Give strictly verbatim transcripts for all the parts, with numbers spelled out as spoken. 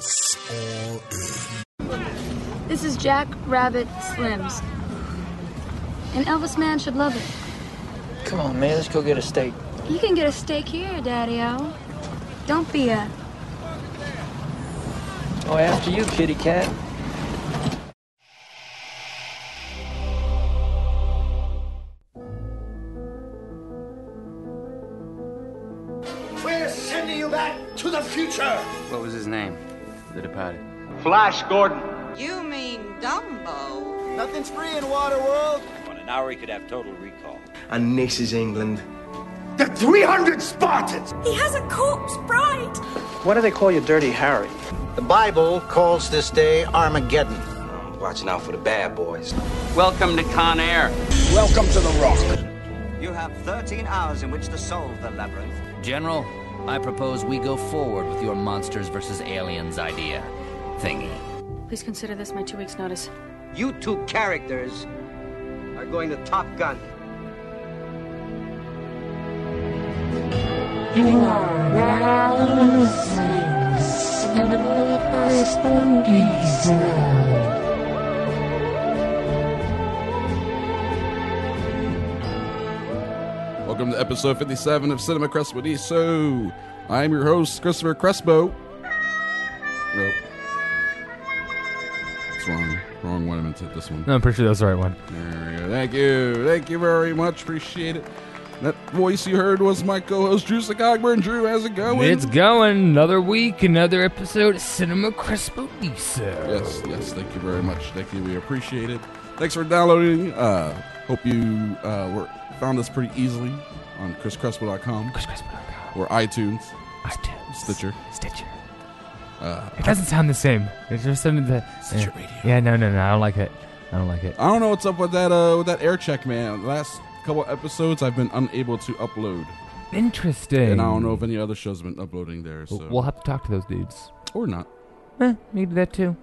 S R N. This is Jack Rabbit Slims. An Elvis man should love it. Come on, man, let's go get a steak. You can get a steak here, Daddy-O. Don't be a... Oh, after you, kitty cat. We're sending you back to the future. What was his name? The departed. Flash Gordon. You mean Dumbo? Nothing's free in Waterworld. On an hour, he could have total recall. And this is England. The three hundred Spartans. He has a corpse bride. Why do they call you Dirty Harry? The Bible calls this day Armageddon. I'm watching out for the bad boys. Welcome to Con Air. Welcome to the Rock. You have thirteen hours in which to solve the labyrinth. General, I propose we go forward with your monsters versus aliens idea thingy. Please consider this my two weeks' notice. You two characters are going to Top Gun. You are now listening to Cinema Crespodiso. Welcome to episode fifty-seven of Cinema Crespodiso. I am your host, Christopher Crespo. Nope. It's wrong. Wrong one. I meant to hit this one. No, I'm pretty sure that's the right one. There we go. Thank you. Thank you very much. Appreciate it. That voice you heard was my co-host, Drew Cogburn. Drew, how's it going? It's going. Another week, another episode of Cinema Crespodiso. Yes, yes. Thank you very much. Thank you. We appreciate it. Thanks for downloading. Uh, hope you uh, were found us pretty easily on chris crespo dot com. chris crespo dot com. Or iTunes. iTunes. Stitcher. Stitcher. Uh, it doesn't sound the same. It's just something that... Stitcher uh, Radio. Yeah, no, no, no. I don't like it. I don't like it. I don't know what's up with that uh, with that air check, man. The last couple episodes, I've been unable to upload. Interesting. And I don't know if any other shows have been uploading there. So. We'll have to talk to those dudes. Or not. Eh, maybe that too.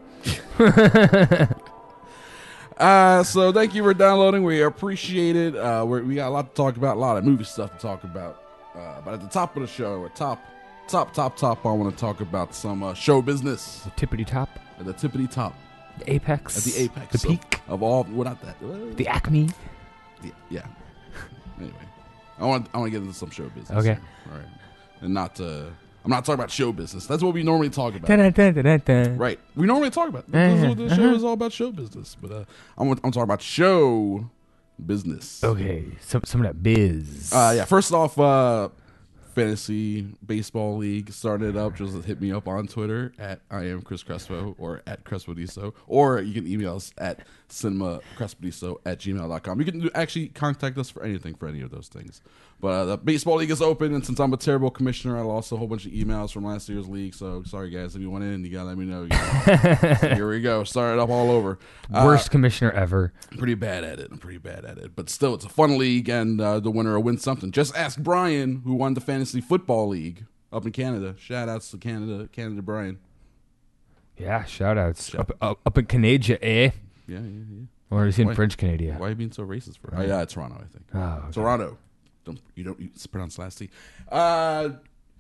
uh, so thank you for downloading. We appreciate it. Uh, we're, we got a lot to talk about, a lot of movie stuff to talk about. Uh, but at the top of the show, at top, top, top, top, I want to talk about some uh, show business. The tippity top. At the tippity top. The apex. At the apex. The peak. Of, of all, well, not that. Uh, the acme. Yeah. yeah. Anyway, I want I want to get into some show business. Okay. Here. All right. And not, uh, I'm not talking about show business. That's what we normally talk about. Dun, dun, dun, dun, dun. Right. We normally talk about. This is what the show uh-huh. is all about, show business. But uh, I'm, I'm talking about show business. Okay. Some some of that biz. Uh, yeah. First off, uh, Fantasy Baseball League started up. Just hit me up on Twitter at I am Chris Crespo or at Crespodiso, or you can email us at cinemacrespodiso at gmail dot com. You can do, actually contact us for anything, for any of those things. But uh, the baseball league is open, and since I'm a terrible commissioner, I lost a whole bunch of emails from last year's league. So sorry, guys, if you want in, you gotta let me know. You know. So here we go. Started up all over. Worst uh, commissioner ever. Pretty bad at it. I'm pretty bad at it. But still, it's a fun league, and uh, the winner will win something. Just ask Brian, who won the fantasy football league up in Canada. Shout outs to Canada, Canada Brian. Yeah, shout outs. Shout up, up, up in Canada, eh? Yeah, yeah, yeah. Or is he in why, French Canada? Why are you being so racist for? Oh, yeah, Toronto, I think. Oh, okay. Toronto. Don't you don't you pronounce last T. Uh,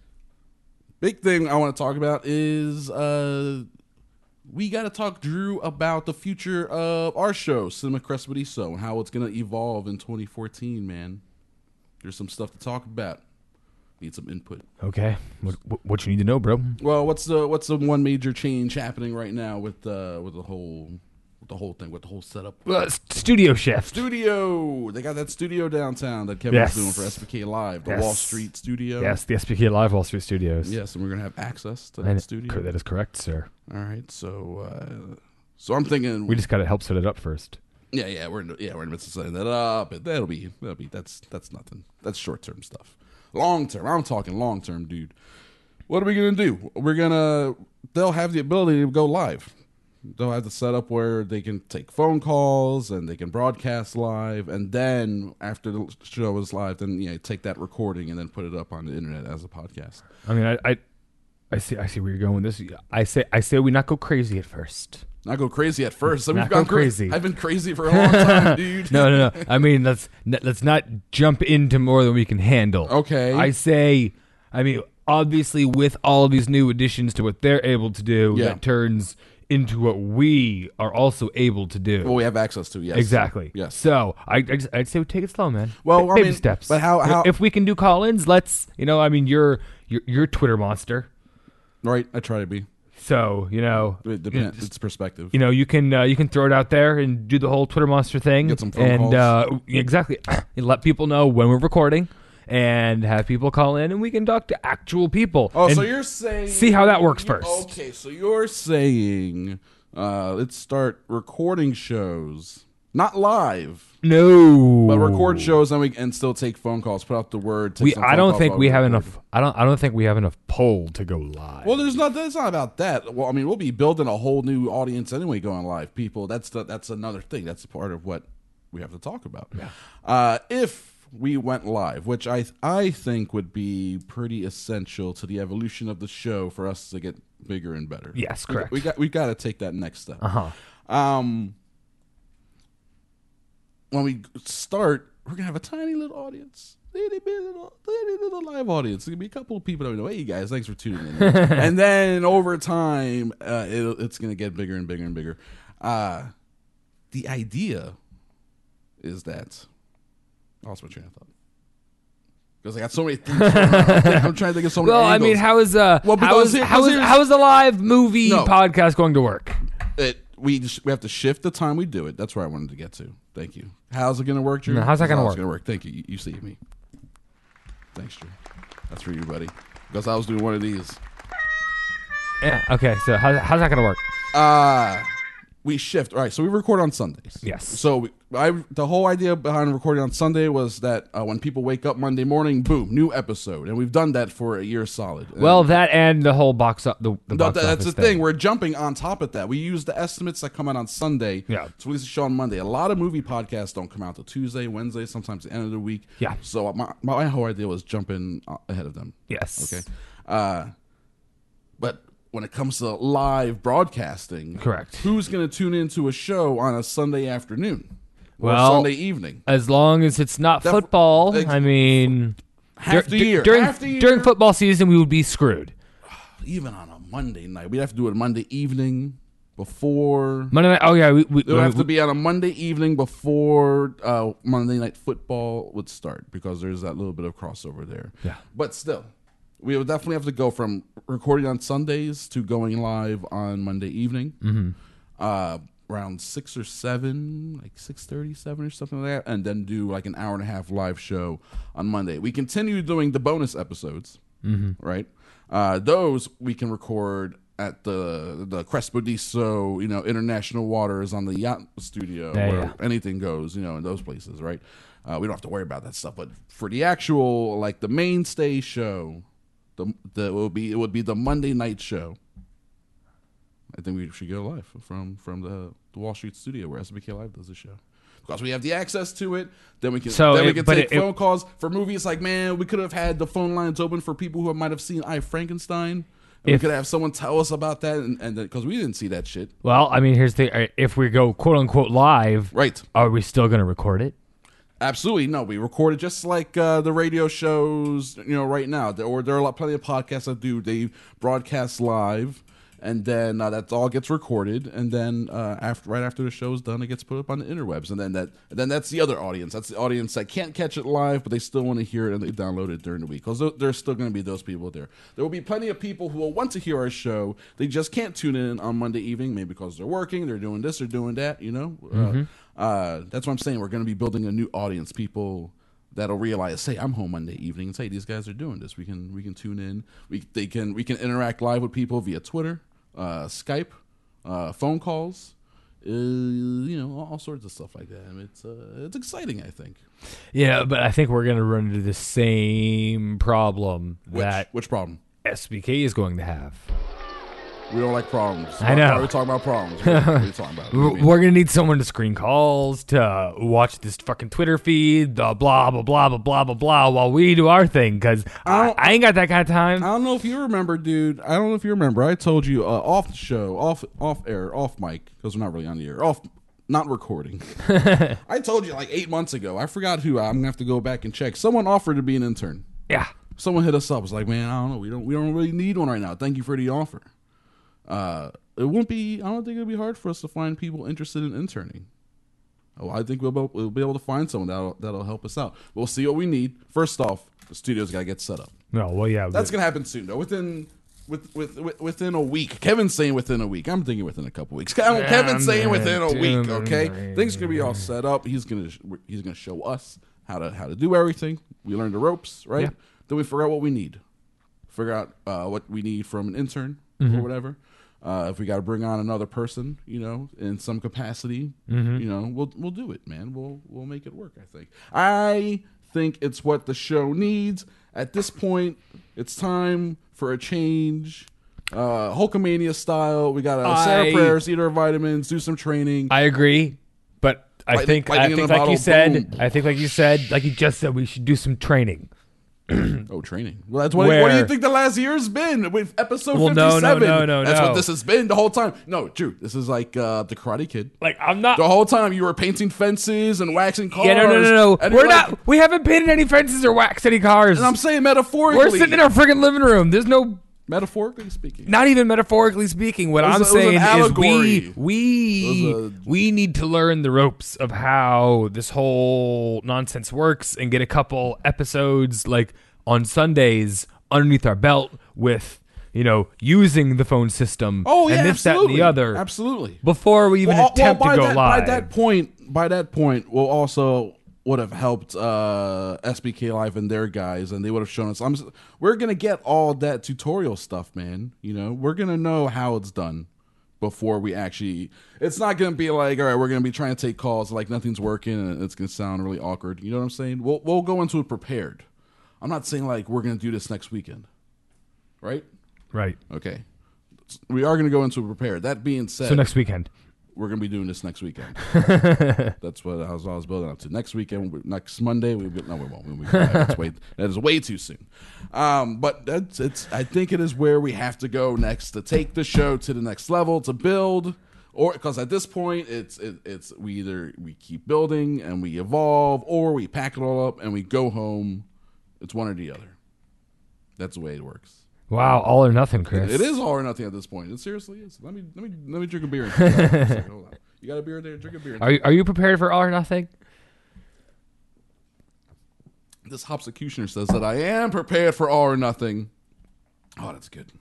big thing I want to talk about is uh, we got to talk, Drew, about the future of our show, Cinema Crespodiso, and how it's going to evolve in twenty fourteen. Man, there's some stuff to talk about. Need some input. Okay, what, what you need to know, bro? Well, what's the what's the one major change happening right now with uh, with the whole. The whole thing with the whole setup. Uh, studio Chef. Studio. They got that studio downtown that Kevin yes. was doing for S P K Live, the yes. Wall Street studio. Yes, the S P K Live Wall Street Studios. Yes, and we're gonna have access to that and studio. That is correct, sir. All right, so uh, so I'm thinking we just gotta help set it up first. Yeah, yeah, we're in, yeah we're in the midst of setting that up. And that'll be that'll be that's that's nothing. That's short term stuff. Long term, I'm talking long term, dude. What are we gonna do? We're gonna they'll have the ability to go live. They'll have the setup where they can take phone calls and they can broadcast live, and then after the show is live, then you know, take that recording and then put it up on the internet as a podcast. I mean, I, I, I see, I see where you're going with this. I say, I say, we not go crazy at first. Not go crazy at first. So not we've gone go crazy. I've been crazy for a long time, dude. no, no, no. I mean, let's let's not jump into more than we can handle. Okay. I say, I mean, obviously, with all of these new additions to what they're able to do, Yeah. that turns into what we are also able to do. Well, we have access to, yes. Exactly. Yes. So I, I just, I'd say we take it slow, man. Well, Ba- I baby mean, steps. but how- how- if we can do call-ins, let's. You know, I mean, you're you're you're a Twitter monster, Right, I try to be. so you know. It depends. It's perspective. You know, you can uh, you can throw it out there and do the whole Twitter monster thing. Get some phone and calls. Uh, exactly, and let people know when we're recording, and have people call in, and we can talk to actual people. Oh, and so you're saying see how that works you're- first. Okay, so you're saying uh, let's start recording shows, not live, No, but record shows and we and still take phone calls. Put out the word. Take we. some I phone don't calls think while we have record. enough. I don't. I don't think we have enough poll to go live. Well, there's not. It's not about that. Well, I mean, we'll be building a whole new audience anyway, going live. People, that's the, that's another thing. That's part of what we have to talk about. Yeah. Uh, if we went live, which I I think would be pretty essential to the evolution of the show for us to get bigger and better. Yes, We- correct. We got we got to take that next step. Uh huh. Um, when we start, we're gonna have a tiny little audience. Itty bitty little, itty little live audience. There's gonna be a couple of people that we know. Hey guys, thanks for tuning in. And then over time, uh, it, it's gonna get bigger and bigger and bigger. Uh, the idea is that I lost my train of thought because I got so many things. going on. I'm trying to think of so many. Well, I angles. mean, how is uh, Well, how because is here- how because is here's- how is the live movie No. podcast going to work? It, we just, we have to shift the time we do it. That's where I wanted to get to. Thank you. How's it going to work, Drew? No, how's that gonna How's work? it gonna work? Thank you. You, you see me. Thanks, Drew. That's for you, buddy. Because I was doing one of these. Yeah. Okay. So how, how's that going to work? Uh we shift. All right, so we record on Sundays. Yes. So we, I, the whole idea behind recording on Sunday was that uh, when people wake up Monday morning, boom, new episode, and we've done that for a year solid. Well, And- that and the whole box up the, the No, box that- that's office the thing. We're jumping on top of that. We use the estimates that come out on Sunday. Yeah. So we release a show on Monday. A lot of movie podcasts don't come out till Tuesday, Wednesday, sometimes the end of the week. Yeah. So my my whole idea was jumping uh, ahead of them. Yes. Okay. Uh, but when it comes to live broadcasting, Correct. Who's going to tune into a show on a Sunday afternoon or Well, Sunday evening? As long as it's not That- football, ex- I mean, Half dur- the dur- year. during Half the year. during football season, we would be screwed. Even on a Monday night, we'd have to do it Monday evening before. Monday night. Oh yeah, we, we, It would have we- to be on a Monday evening before uh, Monday Night Football would start because there's that little bit of crossover there. Yeah. But still, we would definitely have to go from recording on Sundays to going live on Monday evening. Mhm. Uh, around six or seven, like six thirty, seven or something like that, and then do like an hour and a half live show on Monday. We continue doing the bonus episodes, Mhm. right? Uh, those we can record at the the Crespodiso, you know, international waters on the yacht studio Yeah, where yeah. anything goes, you know, in those places, right? Uh, we don't have to worry about that stuff. But for the actual, like the mainstay show, the the it will be it would be the Monday night show. I think we should go live from from the, the Wall Street studio where S B K Live does the show. Because we have the access to it, then we can So then we it- can but take it- it- phone calls for movies. Like, man, we could have had the phone lines open for people who might have seen I Frankenstein. And If- we could have someone tell us about that, and and because we didn't see that shit. Well, I mean, here's the uh, if we go quote unquote live, right? Are we still going to record it? Absolutely no. We record it just like uh, the radio shows, you know, right now. There, or there are a lot, plenty of podcasts that do. They broadcast live, and then uh, that all gets recorded, and then uh, after right after the show's done, it gets put up on the interwebs, and then that and then that's the other audience. That's the audience that can't catch it live, but they still want to hear it, and they download it during the week because there's still going to be those people there. There will be plenty of people who will want to hear our show. They just can't tune in on Monday evening, maybe because they're working, they're doing this, they're doing that. You know, Mhm. uh, uh, that's what I'm saying. We're going to be building a new audience, people that'll realize, hey, I'm home Monday evening, and say these guys are doing this. We can we can tune in. We they can we can interact live with people via Twitter. Uh, Skype, uh, phone calls, uh, you know, all, all sorts of stuff like that. I mean, it's uh, it's exciting, I think. Yeah, but I think we're going to run into the same problem Which, that which problem? S B K is going to have. We don't like problems. I know. Why are we talking about problems? What are we talking about? What do you We're mean? we're gonna need someone to screen calls, to watch this fucking Twitter feed, the blah blah blah blah blah blah blah, while we do our thing. Because I, I ain't got that kind of time. I don't know if you remember, dude. I don't know if you remember. I told you uh, off the show, off off air, off mic, because we're not really on the air, off, not recording. I told you like eight months ago. I forgot who. I'm gonna have to go back and check. Someone offered to be an intern. Yeah. someone hit us up. It's like, man, I don't know. We don't we don't really need one right now. Thank you for the offer. Uh, it won't be. I don't think it'll be hard for us to find people interested in interning. Oh, I think we'll be, we'll be able to find someone that'll that'll help us out. We'll see what we need. First off, the studio's got to get set up. No, well, yeah, that's gonna happen soon though. Within with, with, with within a week. Kevin's saying within a week. I'm thinking within a couple weeks. Kevin's saying within a week. Okay, things are gonna be all set up. He's gonna he's gonna show us how to how to do everything. We learn the ropes, right? Yeah. Then we figure out what we need. Figure out uh, what we need from an intern Mm-hmm. or whatever. Uh, if we got to bring on another person, you know, in some capacity, Mm-hmm. you know, we'll we'll do it, man. We'll we'll make it work. I think. I think it's what the show needs at this point. It's time for a change, uh, Hulkamania style. We got to say our prayers, eat our vitamins, do some training. I agree, but I Lightning- think I lightning in think a like bottle, you said, boom. I think like you said, like you just said, we should do some training. Oh, training. Well, that's what. Where- What do you think the last year's been with episode Well, no, fifty-seven? no, no, no, That's no. what this has been the whole time. No, Drew, this is like uh, the Karate Kid. Like I'm not. The whole time you were painting fences and waxing cars. Yeah, no, no, no, no. and We're you're like- not. We haven't painted any fences or waxed any cars. And I'm saying metaphorically. We're sitting in our freaking living room. There's no. Metaphorically speaking. Not even metaphorically speaking. What It was I'm a- it was an saying is allegory. we we It was a- we need to learn the ropes of how this whole nonsense works and get a couple episodes like on Sundays underneath our belt with, you know, using the phone system Oh yeah, and this, absolutely. that, and the other. Absolutely. Before we even Well, attempt well, by to go that, live. By that point, by that point, we'll also would have helped uh, S B K Live and their guys, and they would have shown us. I'm, s- we're gonna get all that tutorial stuff, man. You know, we're gonna know how it's done before we actually. It's not gonna be like, all right, we're gonna be trying to take calls like nothing's working, and it's gonna sound really awkward. You know what I'm saying? We'll we'll go into it prepared. I'm not saying like we're gonna do this next weekend, right? Right. Okay. We are gonna go into it prepared. That being said, So next weekend. we're gonna be doing this next weekend. That's what I was, I was building up to. Next weekend, we- next Monday, we no, we won't. We, we, that's way, that is way too soon. Um, but that's it's. I think it is where we have to go next to take the show to the next level to build, or because at this point, it's it, it's we either we keep building and we evolve, or we pack it all up and we go home. It's one or the other. That's the way it works. Wow, all or nothing, Chris. It is all or nothing at this point. It seriously is. Let me let me let me drink a beer. And hold on. You got a beer there? Drink a beer. Are you, are you prepared for all or nothing? This Hopsecutioner says that I am prepared for all or nothing. Oh, that's good.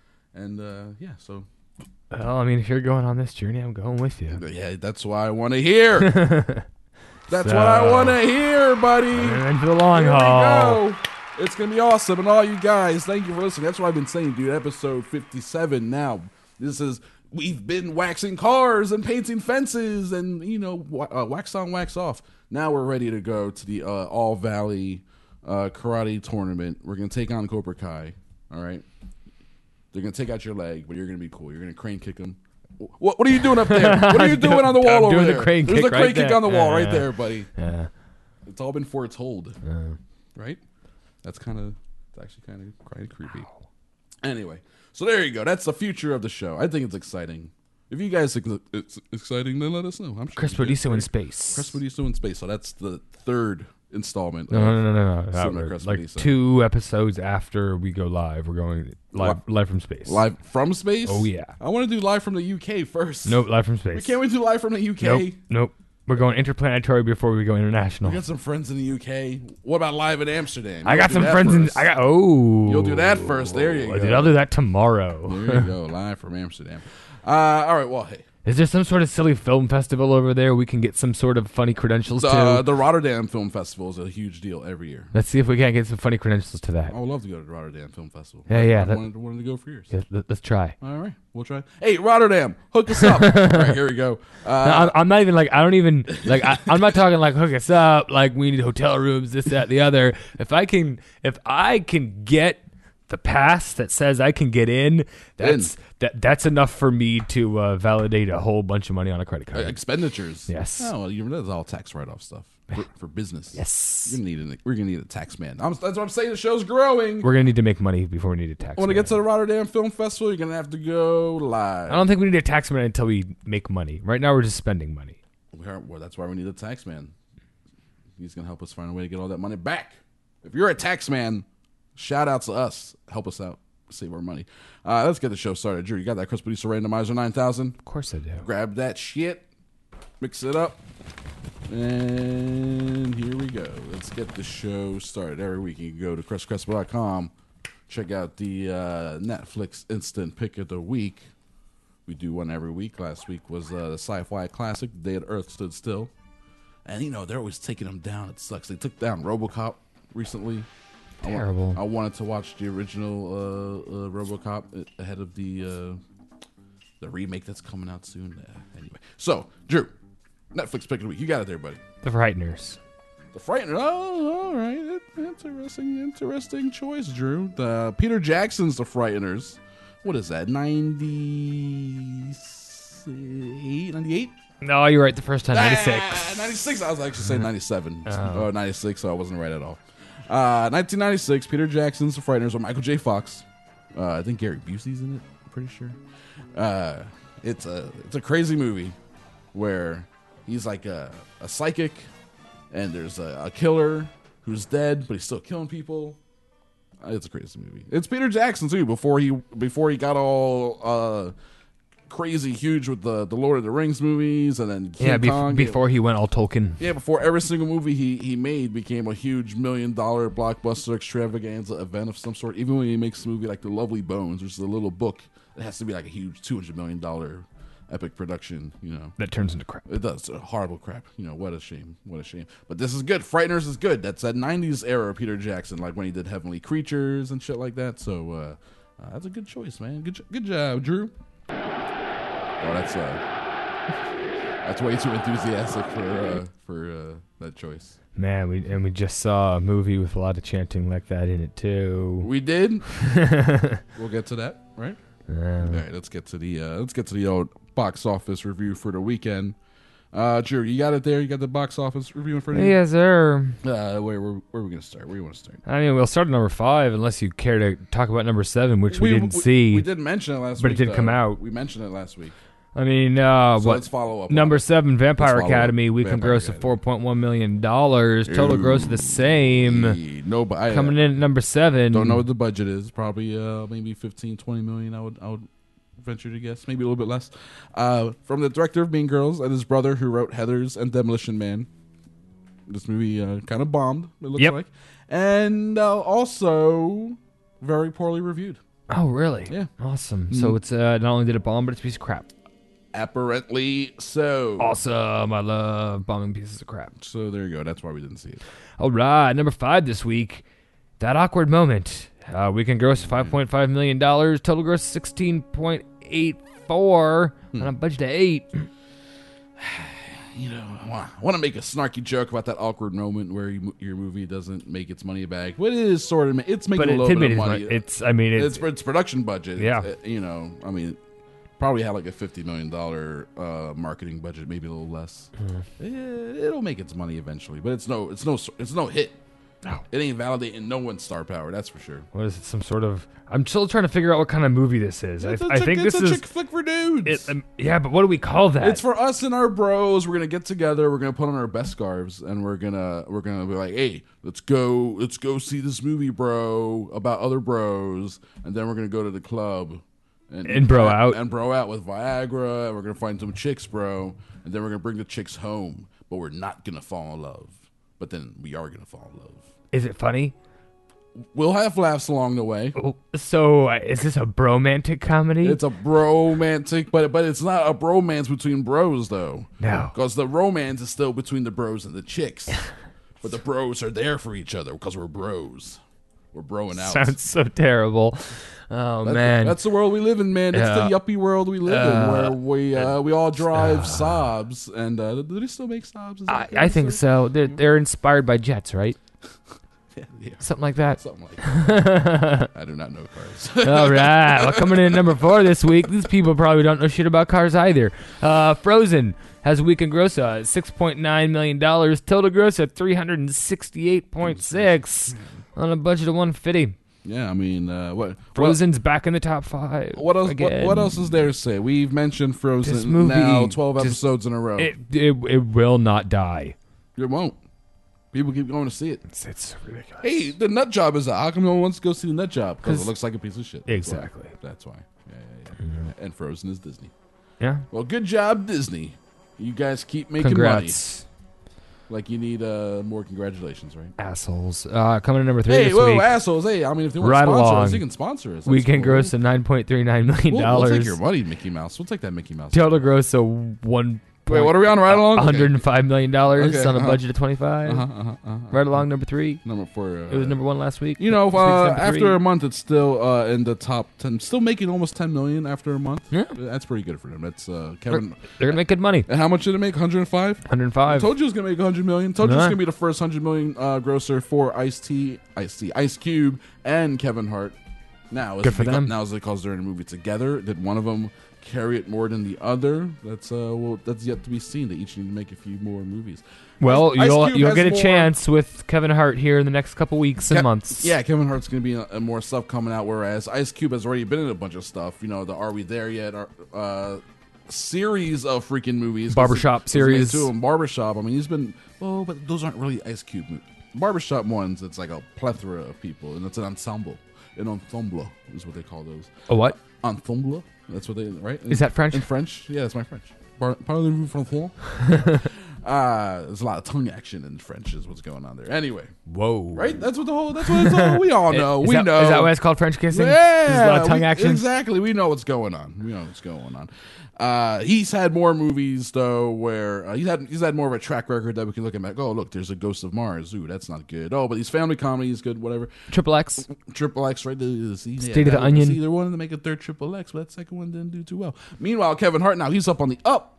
And uh, yeah, so Well, I mean, if you're going on this journey, I'm going with you. yeah, that's what I want to hear. That's So- what I want to hear, buddy. We're in for the long Here haul. we go. It's gonna be awesome, and all you guys, thank you for listening. That's what I've been saying, dude. Episode fifty-seven. Now, this is we've been waxing cars and painting fences, and you know, wa- uh, wax on, wax off. Now we're ready to go to the uh, All Valley uh, Karate Tournament. We're gonna take on Cobra Kai. All right, they're gonna take out your leg, but you're gonna be cool. You're gonna crane kick them. What, what are you doing up there? What are you doing on the wall I'm over doing the there? crane There's kick a crane right kick there. on the wall right Yeah. there, buddy. Yeah. It's all been foretold, right? That's kind of, it's actually kind of kind of creepy. Anyway, so there you go. That's the future of the show. I think it's exciting. If you guys think it's exciting, then let us know. I'm sure Chris you guys Bodiso in are. space. Chris Bodiso in space. So that's the third installment. No, of no, no, no, no. Cinema no. Chris Like Bodiso. two episodes after we go live, we're going live, live from space. Live from space. Oh yeah. I want to do live from the U K first. Nope, live from space. We can't wait to do live from the U K. Nope, nope. We're going interplanetary before we go international. We got some friends in the U K. What about live in Amsterdam? I You'll got do some that friends first. in. I got. Oh, You'll do that first. There you go. Dude, I'll do that tomorrow. There you go. Live from Amsterdam. Uh, all right. Well, hey. Is there some sort of silly film festival over there we can get some sort of funny credentials Uh, to? the Rotterdam Film Festival is a huge deal every year. Let's see if we can't get some funny credentials to that. I would love to go to the Rotterdam Film Festival. Yeah, yeah, I that- wanted, wanted to go for years. Yeah, let- let's try. All right, we'll try. Hey, Rotterdam, hook us up. All right, here we go. No, Uh, I'm, I'm not even like I don't even like I, I'm not talking like hook us up like we need hotel rooms this that the other. If I can if I can get the pass that says I can get in, that's that that's enough for me to uh, validate a whole bunch of money on a credit uh, card. expenditures. Yes. Oh, well, you that's all tax write-off stuff for, for business. Yes. You're gonna need an, we're gonna need a tax man. I'm, that's what I'm saying. The show's growing. We're gonna need to make money before we need a tax. When man. it gets to the Rotterdam Film Festival, you're gonna have to go live. I don't think we need a tax man until we make money. Right now, we're just spending money. We are- well, that's why we need a tax man. He's gonna help us find a way to get all that money back. If you're a tax man, Shout out to us. Help us out. Save our money. Uh, let's get the show started. Drew, you got that Chris Producer Randomizer nine thousand? Of course I do. Grab that shit. Mix it up. And here we go. Let's get the show started. Every week you can go to chris crespo dot com. Check out the uh, Netflix Instant Pick of the Week. We do one every week. Last week was uh, the sci-fi classic, The Day the Earth Stood Still. And, you know, they're always taking them down. It sucks. They took down RoboCop recently. Terrible. I, wa- I wanted to watch the original uh, uh, RoboCop ahead of the uh, the remake that's coming out soon. Uh, anyway, so, Drew, Netflix Pick of the Week. You got it there, buddy. The Frighteners. The Frightener. Oh, all right. Interesting, interesting choice, Drew. The Peter Jackson's The Frighteners. What is that? ninety-eight? ninety-eight? No, you're right the first time. ninety-six. Ah, ninety-six. I was actually saying ninety-seven. Oh. Oh, ninety-six, so I wasn't right at all. Uh, nineteen ninety-six, Peter Jackson's The Frighteners, or Michael J. Fox. Uh, I think Gary Busey's in it. I'm pretty sure. Uh, it's a it's a crazy movie where he's like a, a psychic, and there's a, a killer who's dead, but he's still killing people. Uh, it's a crazy movie. It's Peter Jackson too. Before he before he got all uh, crazy huge with the, the Lord of the Rings movies, and then King yeah, bef- Kong. before he went all Tolkien. Yeah, before every single movie he, he made became a huge million dollar blockbuster extravaganza event of some sort. Even when he makes a movie like The Lovely Bones, which is a little book, it has to be like a huge two hundred million dollar epic production, you know. That turns into crap. It does. Horrible crap. You know, what a shame. What a shame. But this is good. Frighteners is good. That's that nineties era Peter Jackson, like when he did Heavenly Creatures and shit like that. So, uh, uh, that's a good choice, man. Good, good job, Drew. Oh, that's uh, that's way too enthusiastic for uh, for uh, that choice. Man, we and we just saw a movie with a lot of chanting like that in it too. We did. We'll get to that, right? Yeah. All right, let's get to the uh, let's get to the old box office review for the weekend. Uh, Drew, you got it there. You got the box office review in front of you. Yes, sir. Uh, where, where, where are we gonna start? Where do you want to start? I mean, we'll start at number five, unless you care to talk about number seven, which we, we didn't we, see. We did mention it last but week. But it did though. come out. We mentioned it last week. I mean, uh, so what? Let's follow up. Number seven, Vampire Academy, up. weekend Vampire gross Academy. of four point one million dollars. Total Ooh. gross of the same. No, but I, coming in at number seven. Don't know what the budget is. Probably uh, maybe fifteen, twenty million. I would, I would venture to guess. Maybe a little bit less. Uh, from the director of Mean Girls and his brother, who wrote Heathers and Demolition Man. This movie uh, kind of bombed. It looks yep. like, and uh, also very poorly reviewed. Oh, really? Yeah. Awesome. Mm. So it's uh, not only did it bomb, but it's a piece of crap. Apparently so. Awesome. I love bombing pieces of crap. So there you go. That's why we didn't see it. All right. Number five this week, That Awkward Moment. Uh, weekend gross five point five million dollars. Total gross sixteen point eight four Hmm. on a budget of eight. You know, I want to make a snarky joke about that awkward moment where you, your movie doesn't make its money back. But it is sort of, it's making But a it little did bit make of its money. money. It's, I mean, it's, it's, it's production budget. Yeah. It's, uh, you know, I mean, probably had like a fifty million dollars uh, marketing budget, maybe a little less. Mm. It, it'll make its money eventually, but it's no, it's no, it's no hit. No. It ain't validating no one's star power, that's for sure. What is it? Some sort of. I'm still trying to figure out what kind of movie this is. I, It's a I chick- think it's this a is. chick flick for dudes. It, um, yeah, but what do we call that? It's for us and our bros. We're gonna get together. We're gonna put on our best scarves, and we're gonna we're gonna be like, "Hey, let's go, let's go see this movie, bro, about other bros." And then we're gonna go to the club and, And bro out. and bro out with Viagra. And we're gonna find some chicks, bro, and then we're gonna bring the chicks home. But we're not gonna fall in love. But then we are gonna fall in love. Is it funny? We'll have laughs along the way. Oh, so uh, is this a bromantic comedy? It's a bromantic, but but it's not a bromance between bros though. No, because the romance is still between the bros and the chicks. But the bros are there for each other because we're bros. We're broing out. Sounds so terrible. Oh That- man, that's the world we live in, man. It's Yeah. the yuppie world we live Uh, in, where we uh, we all drive Saabs. And uh, do they still make Saabs? Is that I, fair I to think say? so. They're, they're inspired by jets, right? Yeah, yeah. Something like that. Something like that. I do not know cars. All right. Well, coming in at number four this week, these people probably don't know shit about cars either. Uh, Frozen has a weekend gross of six point nine million dollars. Total gross of three hundred sixty-eight point six on a budget of one hundred fifty. Yeah, I mean, uh, what Frozen's back in the top five. What else? What, again. what else is there to say? We've mentioned This Frozen movie now twelve just- episodes in a row. It, it it will not die. It won't. People keep going to see it. It's, it's ridiculous. Hey, the Nut Job is out. How come no one wants to go see the Nut Job? Because 'Cause- it looks like a piece of shit. Exactly. That's why. Yeah, yeah, yeah. And Frozen is Disney. Yeah. Well, good job, Disney. You guys keep making Congrats. money. Like you need uh, more congratulations, right? Assholes. Uh, coming in number three Hey, this whoa, week. assholes! Hey, I mean, if they want Right to sponsor along. us, you can sponsor us. That's Weekend cool. gross of nine point three nine million We'll, dollars. we'll take your money, Mickey Mouse. We'll take that Mickey Mouse. Total gross of one. Wait, what are we on? Right along? One hundred and five million dollars Okay, on a uh-huh. budget of twenty-five. Uh-huh, uh-huh, uh-huh. Right along number three. Number four. Uh, It was number one last week. You know, This week's uh, number after three. a month, it's still uh, in the top ten. Still making almost ten million after a month. Yeah. That's pretty good for them. That's uh, Kevin. They're gonna make good money. And how much did it make? one hundred five. one hundred five. I told you it was gonna make one hundred million. Told you it was Nah. gonna be the first one hundred million uh, grosser for Ice T, Ice T, Ice Cube, and Kevin Hart. Now, is Good it for because, them. Now is it because they're in a movie together? Did one of them carry it more than the other? That's uh, well, that's yet to be seen. They each need to make a few more movies. Well, Ice- Ice you'll Cube you'll has get a more- chance with Kevin Hart here in the next couple weeks and Ke- months. Yeah, Kevin Hart's going to be uh, more stuff coming out, whereas Ice Cube has already been in a bunch of stuff. You know, the Are We There Yet? Our, uh, series of freaking movies. Barbershop He's- he's made series. two of them. Barbershop. I mean, he's been. Oh, but those aren't really Ice Cube movies. Barbershop ones, it's like a plethora of people, and it's an ensemble. An ensemble is what they call those. A what? Ensemble. That's what they right. Is that French? In French, yeah, that's my French. Bar- Parlez-vous français? Uh, there's a lot of tongue action in French, is what's going on there. Anyway, whoa, right? That's what the whole. That's what it's all. We all know. Is we that, know. Is that why it's called French kissing? Yeah, There's a lot of tongue we- action. Exactly. We know what's going on. We know what's going on. Uh, he's had more movies though, where uh, he's had he's had more of a track record that we can look at. Back. Oh, look, there's a Ghost of Mars. Ooh, that's not good. Oh, but these family comedies good. Whatever. Triple X. Triple X, right? The, see, yeah, State of the that- Onion. See, they're wanting to make a third Triple X, but that second one didn't do too well. Meanwhile, Kevin Hart now he's up on the up.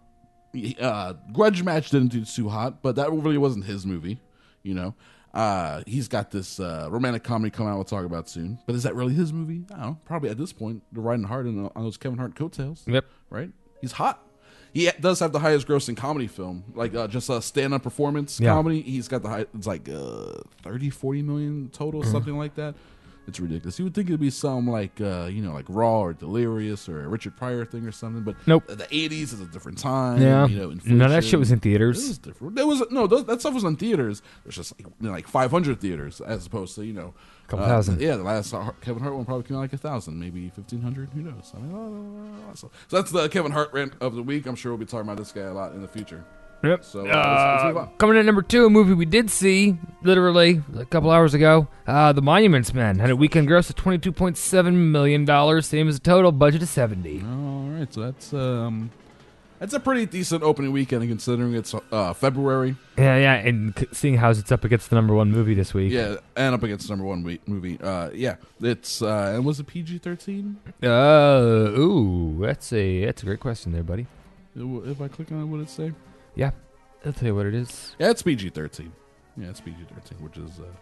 Uh, Grudge Match didn't do too hot, but that really wasn't his movie. You know, uh, he's got this uh, romantic comedy coming out. We'll talk about soon. But is that really his movie? I don't know. Probably at this point, they're riding hard on, on those Kevin Hart coattails. Yep. Right. He's hot. He does have the highest grossing comedy film, like uh, just a stand-up performance Yeah. comedy. He's got the high, it's like uh, thirty, forty million total, Mm-hmm. something like that. It's ridiculous. You would think it'd be some like uh, you know, like Raw or Delirious or a Richard Pryor thing or something, but Nope. The eighties is a different time. Yeah. you know, None of that inflation. shit was in It theaters. was different. There was no those, that stuff was in theaters. There's just like, you know, like five hundred theaters as opposed to you know Couple uh, thousand. Yeah, the last uh, Kevin Hart one probably came out like a thousand, maybe fifteen hundred. Who knows? I mean, uh, so, so that's the Kevin Hart rant of the week. I'm sure we'll be talking about this guy a lot in the future. Yep. So uh, let's, let's move Uh, on. coming in at number two, a movie we did see literally a couple hours ago. Uh, The Monuments Men had a weekend gross of twenty-two point seven million dollars, same as the total budget of seventy. All right, so that's um, that's a pretty decent opening weekend considering it's uh, February. Yeah, yeah, and c- seeing how it's up against the number one movie this week. Yeah, and up against number one we- movie. Uh, yeah, it's uh, and was it P G thirteen? Uh, ooh, that's a that's a great question there, buddy. If I click on it, would it say? Yeah, I'll tell you what it is. Yeah, it's P G thirteen. Yeah, it's P G thirteen, which is uh,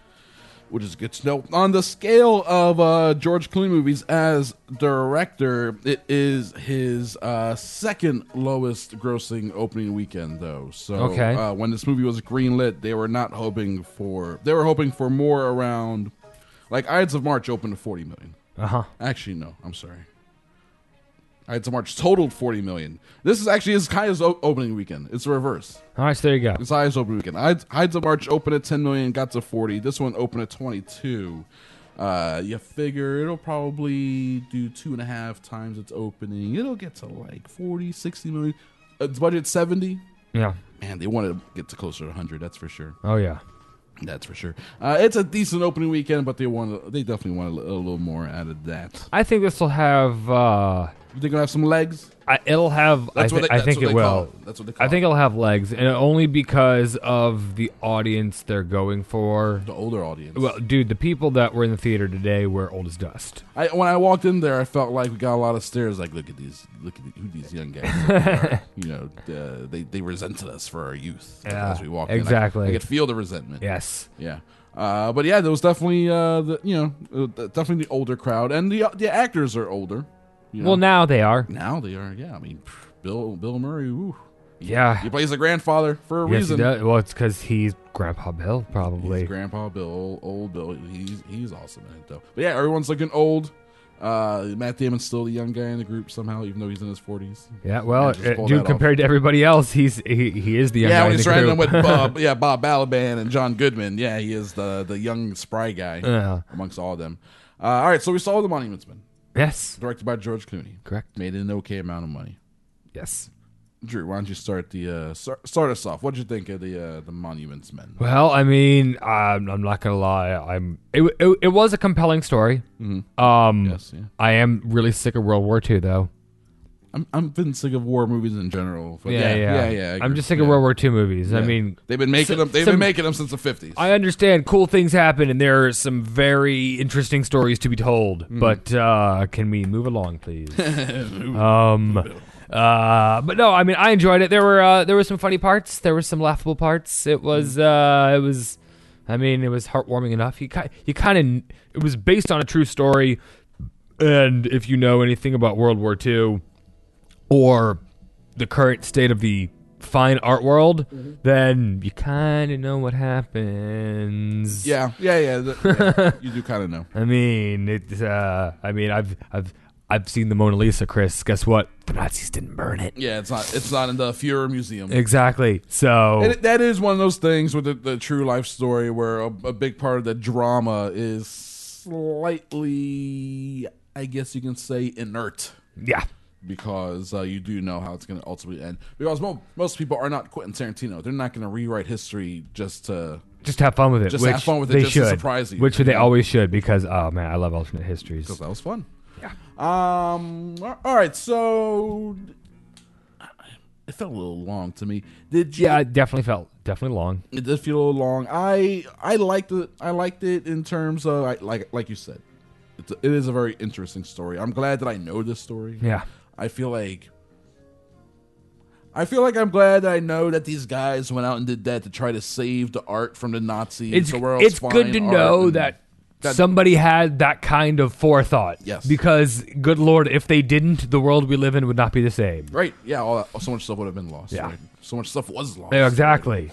which is good to know. On the scale of uh, George Clooney movies as director, it is his uh, second lowest grossing opening weekend, though. So Okay. uh, when this movie was greenlit, they were not hoping for they were hoping for more around like Ides of March opened to forty million. Uh huh. Actually, no, I'm sorry. Ides of March totaled forty million. This is actually his highest o- opening weekend. It's the reverse. All right, so there you go. It's highest opening weekend. Ides, Ides of March opened at ten million, got to forty. This one opened at twenty-two. Uh, you figure it'll probably do two and a half times its opening. It'll get to like forty, sixty million. Its budget seventy. Yeah. Man, they wanted to get to closer to one hundred. That's for sure. Oh yeah. That's for sure. Uh, it's a decent opening weekend, but they want they definitely want a, li- a little more out of that. I think this will have. uh You think it'll have some legs? I, it'll have. That's I, what thi- they- I that's think what it they will. call it. That's what they call I think it. it'll have legs, and only because of the audience they're going for. The older audience. Well, dude, the people that were in the theater today were old as dust. I, when I walked in there, I felt like we got a lot of stares. Like, look at these, look at the, who these young guys are. You know, uh, they they resented us for our youth Yeah, as we walked exactly. in. I, I could feel the resentment. Yes. Yeah. Uh, but yeah, there was definitely uh, the you know uh, definitely the older crowd, and the the actors are older. You know? Well, now they are. Now they are. Yeah, I mean, pff, Bill Bill Murray. Ooh, Yeah. he plays a grandfather for a Yes, reason. he does. Well, it's because he's Grandpa Bill, probably. He's Grandpa Bill, old, old Bill. He's he's awesome in it though. But yeah, everyone's looking old. Uh, Matt Damon's still the young guy in the group somehow, even though he's in his forties. Yeah, well, just uh, pulled dude, that compared to everybody else, he's he, he is the young Yeah, guy when in he's the surrounding group. with Bob, yeah, Bob Balaban and John Goodman. Yeah, he is the the young spry guy Yeah. amongst all of them. Uh, all right, so we saw The Monuments Men. Yes. Directed by George Clooney. Correct. Made an okay amount of money. Yes. Drew, why don't you start the uh, start, start us off? What did you think of the uh, the Monuments Men? Well, I mean, I'm, I'm not gonna lie. I'm. It, it, it was a compelling story. Mm-hmm. Um, Yes, yeah. I am really sick of World War Two, though. I'm I'm been sick of war movies in general. But Yeah, yeah, yeah, yeah, yeah. I I'm agree. just sick of Yeah. World War Two movies. I Yeah. mean, they've been making so- them. They've some- been making them since the fifties. I understand cool things happen, and there are some very interesting stories to be told. Mm-hmm. But uh, can we move along, please? um, uh, but no, I mean, I enjoyed it. There were uh, there were some funny parts. There were some laughable parts. It was uh, it was, I mean, it was heartwarming enough. You kind you kind of it was based on a true story, and if you know anything about World War Two, or the current state of the fine art world, Mm-hmm. then you kind of know what happens. Yeah, yeah, yeah. th- yeah, you do kind of know. I mean, it's. Uh, I mean, I've, I've, I've seen the Mona Lisa, Chris. Guess what? The Nazis didn't burn it. Yeah, it's not. It's not in the Fuhrer Museum. Exactly. So And it, that is one of those things with the, the true life story where a, a big part of the drama is slightly, I guess you can say, inert. Yeah. Because uh, you do know how it's going to ultimately end. Because mo- most people are not Quentin Tarantino. They're not going to rewrite history just to just have fun with it. Just which have fun with it. They Just should. to surprise you. Which you they know? always should, because oh man, I love alternate histories. Because that was fun. Yeah. Um. All right. So it felt a little long to me. Did you? Yeah, it definitely felt definitely long. It did feel a little long. I I liked it. I liked it in terms of I, like like you said, it's a, it is a very interesting story. I'm glad that I know this story. Yeah. I feel like. I feel like I'm glad that I know that these guys went out and did that to try to save the art from the Nazis. It's the world's it's good to fine know art and that, that somebody had that kind of forethought. Yes. Because good Lord, if they didn't, the world we live in would not be the same. Right. Yeah. All that, so much stuff would have been lost. Yeah. Right? So much stuff was lost. Yeah, exactly.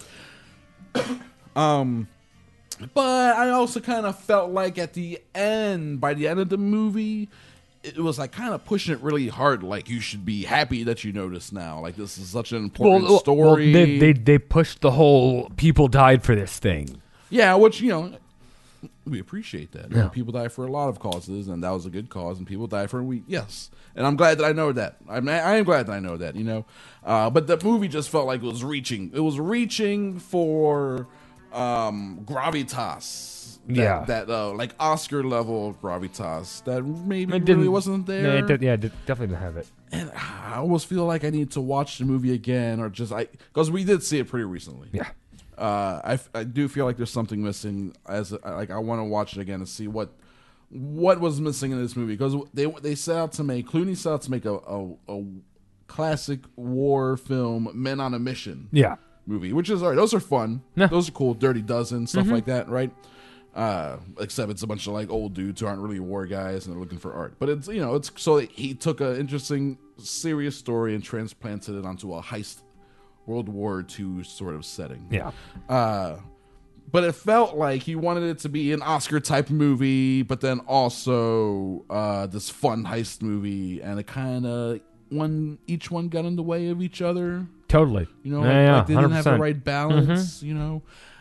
Um, but I also kind of felt like at the end, by the end of the movie, it was like kind of pushing it really hard. Like you should be happy that you know this now. Like this is such an important well, story. well, they, they they pushed the whole people died for this thing. Yeah, which you know we appreciate that. Yeah. People die for a lot of causes, and that was a good cause. And people die for we yes, and I'm glad that I know that. I'm I am glad that I know that. You know, uh, but the movie just felt like it was reaching. It was reaching for um, gravitas. That, Yeah. that uh, like Oscar level gravitas that maybe It really didn't- wasn't No, there. it did- yeah, it did- definitely didn't have it. And I almost feel like I need to watch the movie again, or just I because we did see it pretty recently. Yeah. Uh, I, f- I do feel like there's something missing. As like I want to watch it again and see what what was missing in this movie, because they they set out to make Clooney set out to make a a, a classic war film, Men on a Mission. Yeah. Movie, which is all right. Those are fun. Yeah. Those are cool. Dirty Dozen stuff Mhm. like that, right? Uh, except it's a bunch of like old dudes who aren't really war guys and they're looking for art. But it's you know it's so he took an interesting, serious story and transplanted it onto a heist World War Two sort of setting. Yeah. Uh, but it felt like he wanted it to be an Oscar type movie, but then also uh, this fun heist movie, and it kind of one each one got in the way of each other. Totally. You know, Yeah, like, yeah, like they didn't have the one hundred percent. right balance. You know,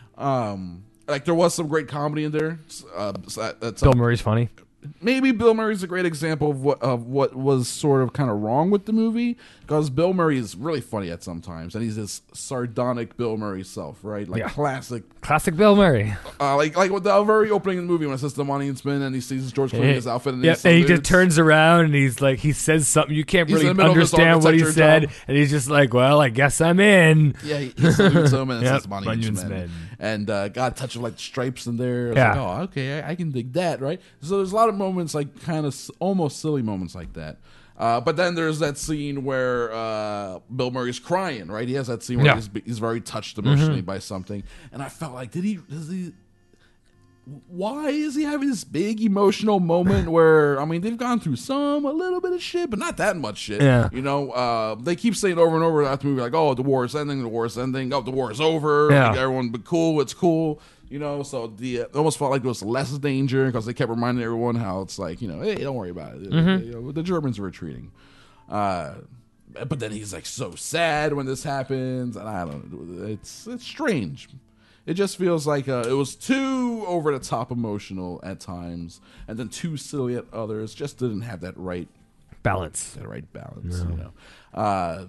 um, like there was some great comedy in there. Uh, so that- that's Bill Murray's funny. Maybe Bill Murray's a great example of what of what was sort of kind of wrong with the movie, because Bill Murray is really funny at sometimes, and he's this sardonic Bill Murray self, right? Like Yeah. classic, Classic Bill Murray. uh, like like with the very opening of the movie when it says the Monuments Men and he sees George Clooney in his outfit, and yeah, he's and he some just dudes. turns around and he's like, he says something you can't He's in really the middle of his understand what he architecture said, job. and he's just like, well, I guess I'm in. Yeah, he, he salutes him and it Yep, says Monuments, Monuments Men. Men. And uh, got a touch of like stripes in there. I was Yeah. like, oh, okay, I, I can dig that, right? So there's a lot of moments like kind of s- almost silly moments like that. Uh, but then there's that scene where uh, Bill Murray's crying, right? He has that scene where Yeah. he's, he's very touched emotionally Mhm. by something, and I felt like, did he? Does he? Why is he having this big emotional moment where, I mean, they've gone through some, a little bit of shit, but not that much shit. Yeah. You know, uh, they keep saying over and over after the movie, like, oh, the war is ending, the war is ending, oh, the war is over, Yeah. like, everyone be cool, it's cool. You know, so the it almost felt like there was less danger because they kept reminding everyone how it's like, you know, hey, don't worry about it. Mhm. You know, the Germans are retreating. Uh, but then he's like so sad when this happens, and I don't know. It's it's strange. It just feels like uh, it was too over the top emotional at times, and then too silly at others. Just didn't have that right balance. That right balance. No. You know. Uh,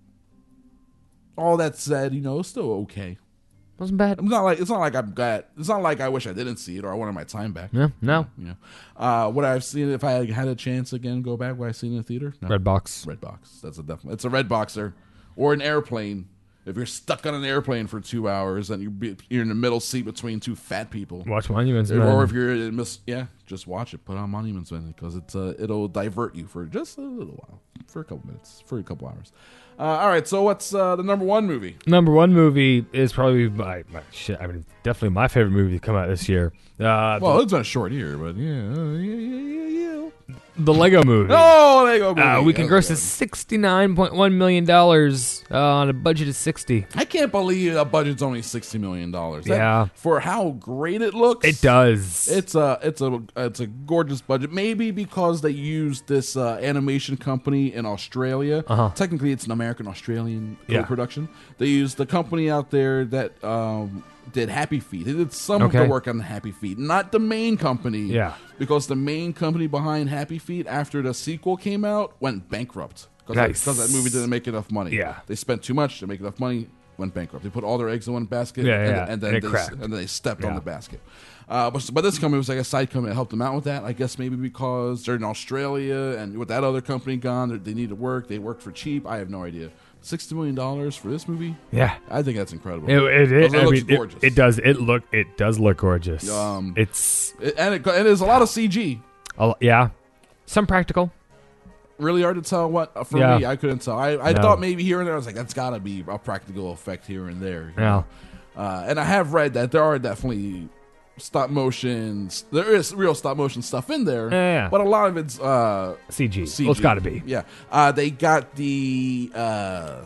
all that said, you know, it's still okay. Wasn't bad. It's not like it's not like I'm glad. It's not like I wish I didn't see it or I wanted my time back. Yeah, no. You know, uh, would I have seen it if I had had a chance again? Go back? Would I seen it in the theater? No. Redbox. Redbox. That's a definite. It's a red boxer or an airplane. If you're stuck on an airplane for two hours and you're, be, you're in the middle seat between two fat people, Watch Monuments or, Men. or if you're in mis- yeah, just watch it. Put on Monuments Men because it's uh, it'll divert you for just a little while, for a couple minutes, for a couple hours. Uh, all right, so what's uh, the number one movie? Number one movie is probably my, my shit. I mean, definitely my favorite movie to come out this year. Uh, Well, the, it's been a short year, but yeah, uh, yeah, yeah, yeah, yeah. the Lego Movie. Oh, Lego Movie. Uh, we can Oh, gross God. sixty-nine point one million dollars uh, on a budget of sixty. I can't believe a budget's only sixty million dollars. That- Yeah. for how great it looks, It does. It's a it's a it's a gorgeous budget. Maybe because they used this uh, animation company in Australia. Uh-huh. Technically, it's an American Australian Yeah. co-production. They used the company out there that um, did Happy Feet. They did some of Okay. the work on Happy Feet, not the main company. Yeah. because the main company behind Happy Feet, after the sequel came out, went bankrupt because Nice. that, that movie didn't make enough money. Yeah. they spent too much to make enough money. Went bankrupt. They put all their eggs in one basket. Yeah, and, yeah, and then and it they, cracked. and then they stepped on Yeah. the basket. Uh, but, but this company was like a side company that helped them out with that. I guess maybe because they're in Australia and with that other company gone, they- they need to work. They worked for cheap. I have no idea. Sixty million dollars for this movie? Yeah. I think that's incredible. It, it, it, 'Cause it I looks mean, it- gorgeous. It, does. It look. It does look gorgeous. Um, it's It- and it, it is a lot of C G. a, lo- yeah, some practical. Really hard to tell what uh, for Yeah. me. I couldn't tell. I, I No. thought maybe here and there. I was like, that's got to be a practical effect here and there. you Yeah. know? Uh, and I have read that there are definitely stop motions. There is real stop motion stuff in there, Yeah, yeah. but a lot of it's uh, C G. C G. Well, it's got to be. Yeah, uh, they got the uh,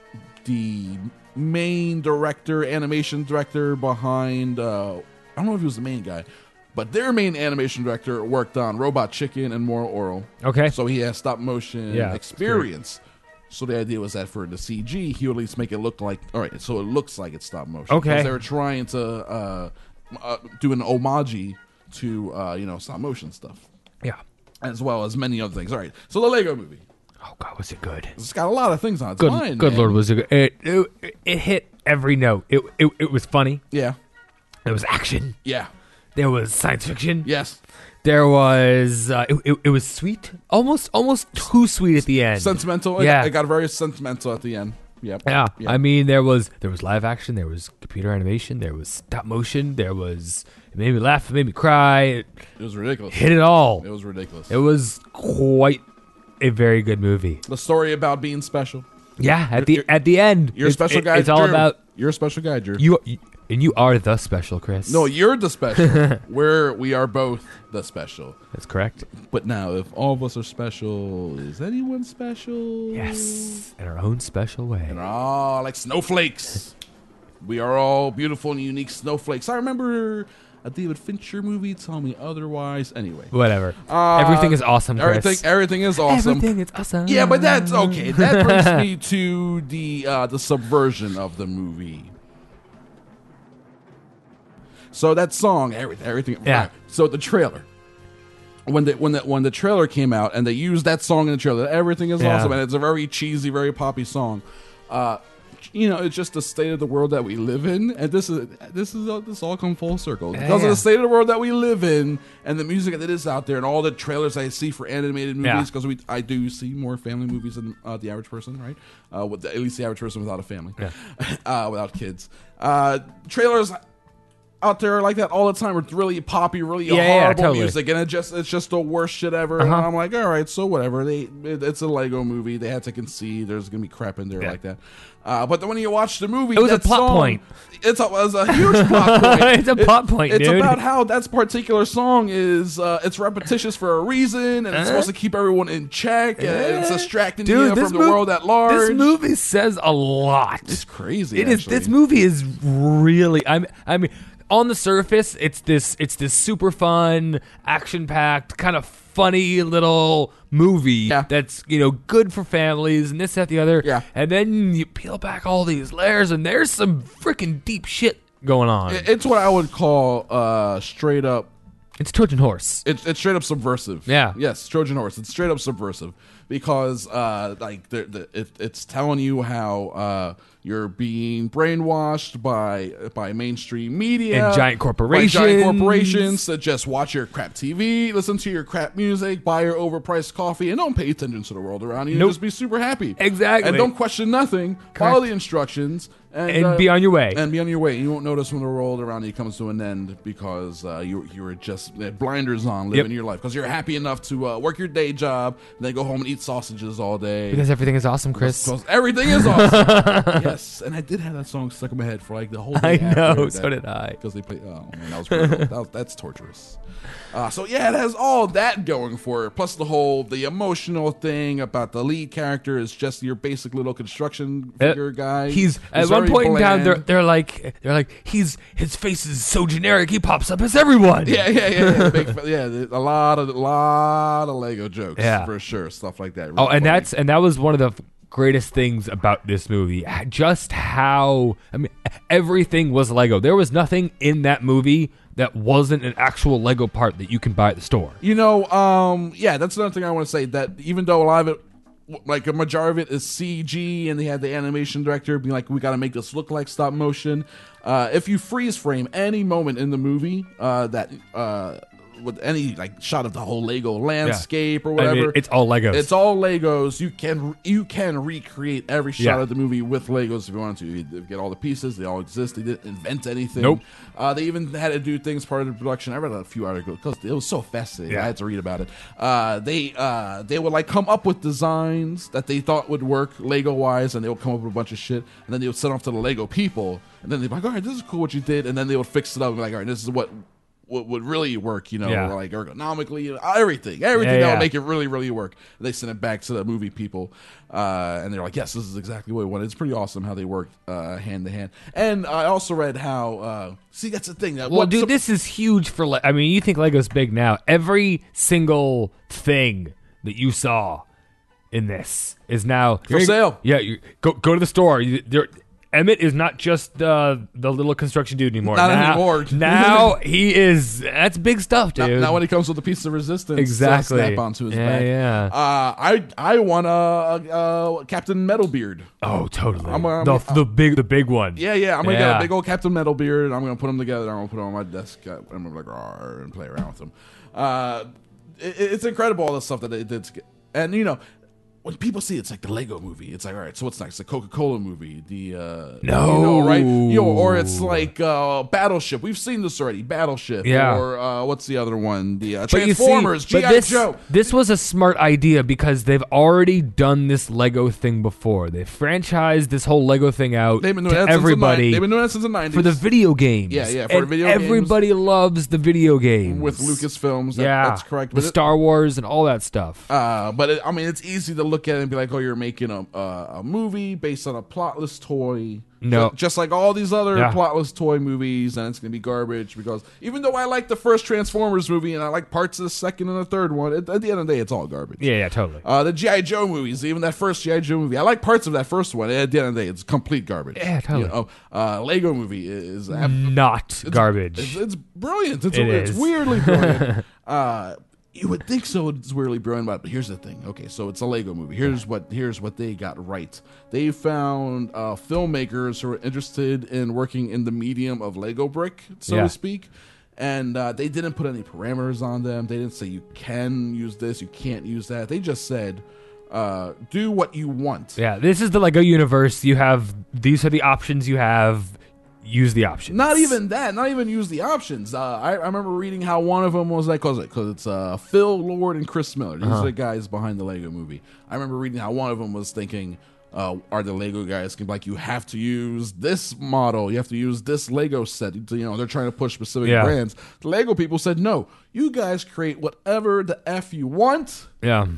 the main director, animation director behind. Uh, I don't know if he was the main guy, but their main animation director worked on Robot Chicken and Moral Oral. Okay. So he has stop motion Yeah, experience. So the idea was that for the C G, he would at least make it look like, all right, so it looks like it's stop motion. Okay. Because they were trying to uh, uh, do an homage to, uh, you know, stop motion stuff. Yeah. As well as many other things. All right. So the Lego movie. Oh God, was it good? It's got a lot of things on it. It's Good. fine, good man. Lord, was it good? It, it it hit every note. It it it was funny. Yeah. There was action. Yeah. There was science fiction. Yes. There was uh, it, it, it was sweet, almost almost too sweet at the end. Sentimental. Yeah. It, it got very sentimental at the end. Yep. Yeah. Yep. I mean, there was there was live action, there was computer animation, there was stop motion, there was it made me laugh, it made me cry. It, It was ridiculous. Hit it all. It was ridiculous. It was quite a very good movie. The story about being special. Yeah, at the You're- at the end, You're a it's- special it- guy. It's all Drew. about You're a special guy, Drew. you, you and you are the special, Chris. No, you're the special. We're we are both the special. That's correct. But now, if all of us are special, is anyone special? Yes, in our own special way. And all like snowflakes. We are all beautiful and unique snowflakes. I remember a David Fincher movie. Tell me otherwise. Anyway, Whatever. Uh, Everything is awesome, Chris. Everything, everything is awesome. Everything is awesome. Yeah, but that's okay. That brings me to the uh, the subversion of the movie. So that song, everything, everything. Yeah. right. So the trailer, when the when the when the trailer came out and they used that song in the trailer, everything is Yeah. awesome, and it's a very cheesy, very poppy song. Uh, you know, it's just the state of the world that we live in, and this is this is uh, this all come full circle Yeah, because yeah. of the state of the world that we live in, and the music that is out there, and all the trailers I see for animated Yeah. movies. Because we, I do see more family movies than uh, the average person, right? Uh, with the, at least the average person without a family, Yeah. uh, without kids. Uh, trailers out there like that all the time with really poppy, really Yeah, yeah, horrible totally. music, and it just it's just the worst shit ever. Uh-huh. And I'm like, all right, so whatever. They it, it's a Lego movie. They had to concede there's gonna be crap in there Yeah. like that. Uh, but then when you watch the movie, It was a that plot song- point. It's a, it was a huge plot point. It's a plot point, It's dude. about how that particular song is uh, it's repetitious for a reason, and it's Uh-huh. supposed to keep everyone in check, and it's distracting you Dude, from this the mov- world at large. This movie says a lot. It's crazy. It is. actually. This movie is really. I mean, I mean, on the surface, it's this it's this super fun, action packed, kind of funny little movie Yeah. that's, you know, good for families and this, that, the other. Yeah. And then you peel back all these layers, and there's some freaking deep shit going on. It- It's what I would call uh, straight up. It's Trojan Horse. It's it's straight up subversive. Yeah. Yes, Trojan Horse. It's straight up subversive because uh, like the, the, it, it's telling you how uh, you're being brainwashed by by mainstream media And giant by corporations. giant corporations that just watch your crap T V, listen to your crap music, buy your overpriced coffee, and don't pay attention to the world around you. Nope. Just be super happy. Exactly. And don't question nothing. Follow the instructions. And, And uh, be on your way. And be on your way. You won't notice when the world around you comes to an end because uh, you you were just uh, blinders on living Yep. your life because you're happy enough to uh, work your day job and then go home and eat sausages all day. Because everything is awesome, Chris. Because everything is awesome. Yes, and I did have that song stuck in my head for like the whole day. I know, so did I. Because they play. Oh man, that was brutal. that was, that's torturous. Uh, so yeah, it has all that going for it. Plus the whole the emotional thing about the lead character is just your basic little construction figure Uh, guy. He's at He's one very point in time. bland. They're they're like they're like he's his face is so generic. He pops up as everyone. Yeah, yeah, yeah, yeah. Big, yeah, a lot of a lot of Lego jokes, Yeah. for sure, stuff like that. Oh, Really and funny. that's and that was one of the greatest things about this movie. Just how I mean, everything was Lego. There was nothing in that movie that wasn't an actual Lego part that you can buy at the store. You know, um, yeah, that's another thing I want to say. That even though a lot of it, w- like a majority of it, is C G, and they had the animation director being like, "We got to make this look like stop motion." Uh, if you freeze frame any moment in the movie, uh, that uh, with any like shot of the whole Lego landscape or I whatever, mean, it's all Legos. It's all Legos. You can you can recreate every shot Yeah. of the movie with Legos if you want to. You get all the pieces; they all exist. They didn't invent anything. Nope. Uh, they even had to do things part of the production. I read a few articles because it was so fascinating. Yeah. I had to read about it. Uh, they uh, they would like come up with designs that they thought would work Lego wise, and they would come up with a bunch of shit, and then they would send off to the Lego people, and then they'd be like, "All right, this is cool what you did," and then they would fix it up and be like, "All right, this is what." What would really work, you know, Yeah. like ergonomically, you know, everything, everything Yeah, that yeah. would make it really, really work. They sent it back to the movie people, uh, and they're like, "Yes, this is exactly what we wanted." It's pretty awesome how they worked uh, hand to hand. And I also read how, uh, see, that's the thing. That Well, what dude, some- this is huge for. Le- I mean, you think Lego's big now? Every single thing that you saw in this is now For sale. Yeah, you go go to the store. You, there, Emmett is not just uh, the little construction dude anymore. Not now, anymore. Now he is. That's big stuff, Now, dude. now when he comes with a piece of resistance, Exactly. uh, snap onto his Yeah, back. yeah. Uh, I I want a, a, a Captain Metalbeard. oh, totally. I'm, I'm, the, I'm- the big, the big one. Yeah, yeah. I'm gonna Yeah. get a big old Captain Metalbeard. I'm gonna put them together. I'm gonna put them on my desk. uh, I'm gonna be like, "Rawr," and play around with them. Uh, it, it's incredible all the stuff that they did. To get, and you know, when people see it's like the Lego movie, it's like, all right, so what's next? The Coca-Cola movie, the uh, No. you know, right? You know, or it's like uh, Battleship. We've seen this already. Battleship. Yeah. Or uh, what's the other one? The uh, But you see- Transformers. but G I this, Joe. This was a smart idea because they've already done this Lego thing before. They franchised this whole Lego thing out They've been doing to that since the everybody. ni- They've been doing that since the nineties for the video games. Yeah, yeah, for and video games. everybody loves the video games with Lucasfilms. That, yeah, that's correct. The But it- Star Wars and all that stuff. Uh, but it, I mean, it's easy to look at it and be like, "Oh, you're making a uh, a movie based on a plotless toy." No. Ju- just like all these other Yeah. plotless toy movies, and it's gonna be garbage. Because even though I like the first Transformers movie and I like parts of the second and the third one, at, at the end of the day, it's all garbage. yeah, yeah, totally. Uh, the G I Joe movies, even that first G I Joe movie, I like parts of that first one. At the end of the day, it's complete garbage. Yeah, totally. You know, uh, Lego movie is ab- Not garbage. It's, it's brilliant. It's, It it's is. weirdly brilliant. uh, you would think so. It's weirdly brilliant, but here's the thing. Okay, so it's a Lego movie. Here's what here's what they got right. They found uh, filmmakers who are interested in working in the medium of Lego brick, so Yeah. to speak. And uh, they didn't put any parameters on them. They didn't say you can use this, you can't use that. They just said, uh, do what you want. Yeah, this is the Lego universe. You have these are the options you have. Use the options. Not even that. Not even use the options. Uh, I, I remember reading how one of them was like, cause it, cause it's uh, Phil Lord and Chris Miller. These Uh-huh. are the guys behind the Lego movie. I remember reading how one of them was thinking, uh, are the Lego guys like, you have to use this model, you have to use this Lego set. You know, they're trying to push specific Yeah. brands. The Lego people said, no, You guys create whatever the F you want. Yeah.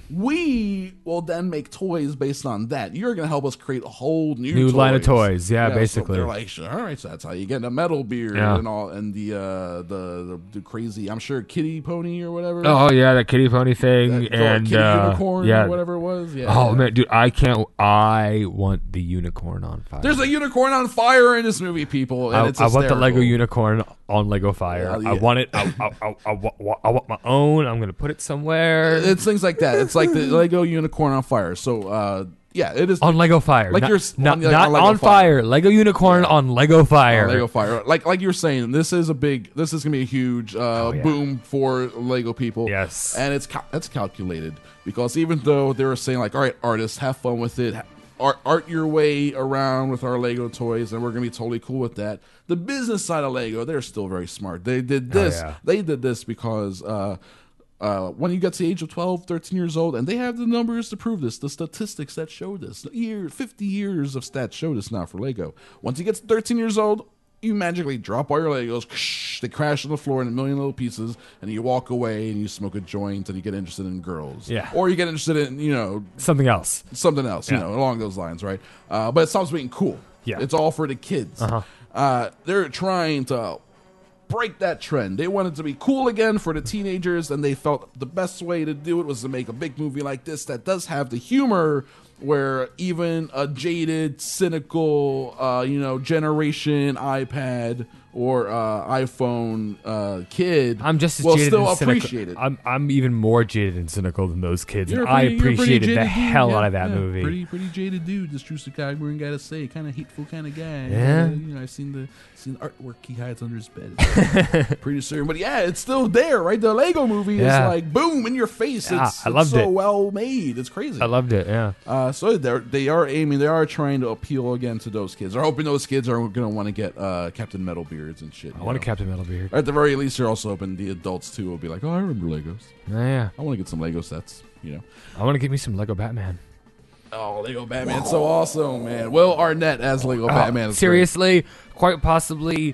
We will then make toys based on that. You're going to help us create a whole new, New toys. line of toys. Yeah, so basically. they're like, sure, all right, so that's how you get a metal beard Yeah. and all, and the, uh, the, the the crazy, I'm sure, kitty pony or whatever. Oh yeah, that kitty pony thing That- and kitty uh, unicorn yeah, or whatever it was. Yeah. Oh man, dude, I can't. I want the unicorn on fire. There's a unicorn on fire in this movie, people, and I, it's I want the Lego hysterical. unicorn on Lego Fire. Yeah, I yeah. want it. I, I, I, I, wa- I want my own. I'm gonna put it somewhere. It's things like that. It's like the Lego unicorn on fire. So, uh, yeah, it is on Lego Fire. Like not, you're s- not, on, like, not on Lego on fire. Lego unicorn on Lego Fire. On Lego Fire. Like like you're saying, this is a big. This is gonna be a huge uh, Oh, yeah. boom for Lego people. Yes. and it's cal- that's calculated because even though they were saying like, all right, artists, have fun with it. Art, art your way around with our Lego toys, and we're gonna be totally cool with that. The business side of Lego, they're still very smart. They did this. Oh, yeah. They did this because uh, uh, when you get to the age of twelve, thirteen years old, and they have the numbers to prove this, the statistics that show this, the year, fifty years of stats show this now for Lego. Once you get to thirteen years old, you magically drop all your Legos, they crash on the floor in a million little pieces, and you walk away and you smoke a joint and you get interested in girls. Yeah. Or you get interested in, you know, Something else. something else, you Yeah. know, along those lines, right? Uh, but it stops being cool. Yeah. It's all for the kids. Uh-huh. Uh, they're trying to break that trend. They wanted to be cool again for the teenagers, and they felt the best way to do it was to make a big movie like this that does have the humor where even a jaded, cynical, uh, you know, generation iPad or uh, iPhone uh, kid I'm just as will jaded still and cynical. appreciate it. I'm I'm even more jaded and cynical than those kids. You're and a pretty- I you're a pretty appreciated the jaded dude, hell yeah, out of that yeah. movie. Pretty, pretty jaded dude. This Drewster guy, we're gotta say, kind of hateful kind of guy. Yeah. Uh, you know, I've seen the seen the artwork he hides under his bed. pretty certain, but yeah, it's still there, right? The Lego movie Yeah. is like boom in your face. Yeah, it's, I loved it's so it. well made. It's crazy. I loved it. Yeah. Uh, so they're they are aiming, they are trying to appeal again to those kids. They're hoping those kids are going to want to get uh, Captain Metal beards and shit. I you want a know? Captain Metalbeard. At the very least, they're also hoping the adults too will be like, oh, I remember Legos. Yeah, yeah. I want to get some Lego sets. You know. I want to get me some Lego Batman. Oh, Lego Batman, so awesome, man. Will Arnett as Lego Oh, Batman. is seriously, quite possibly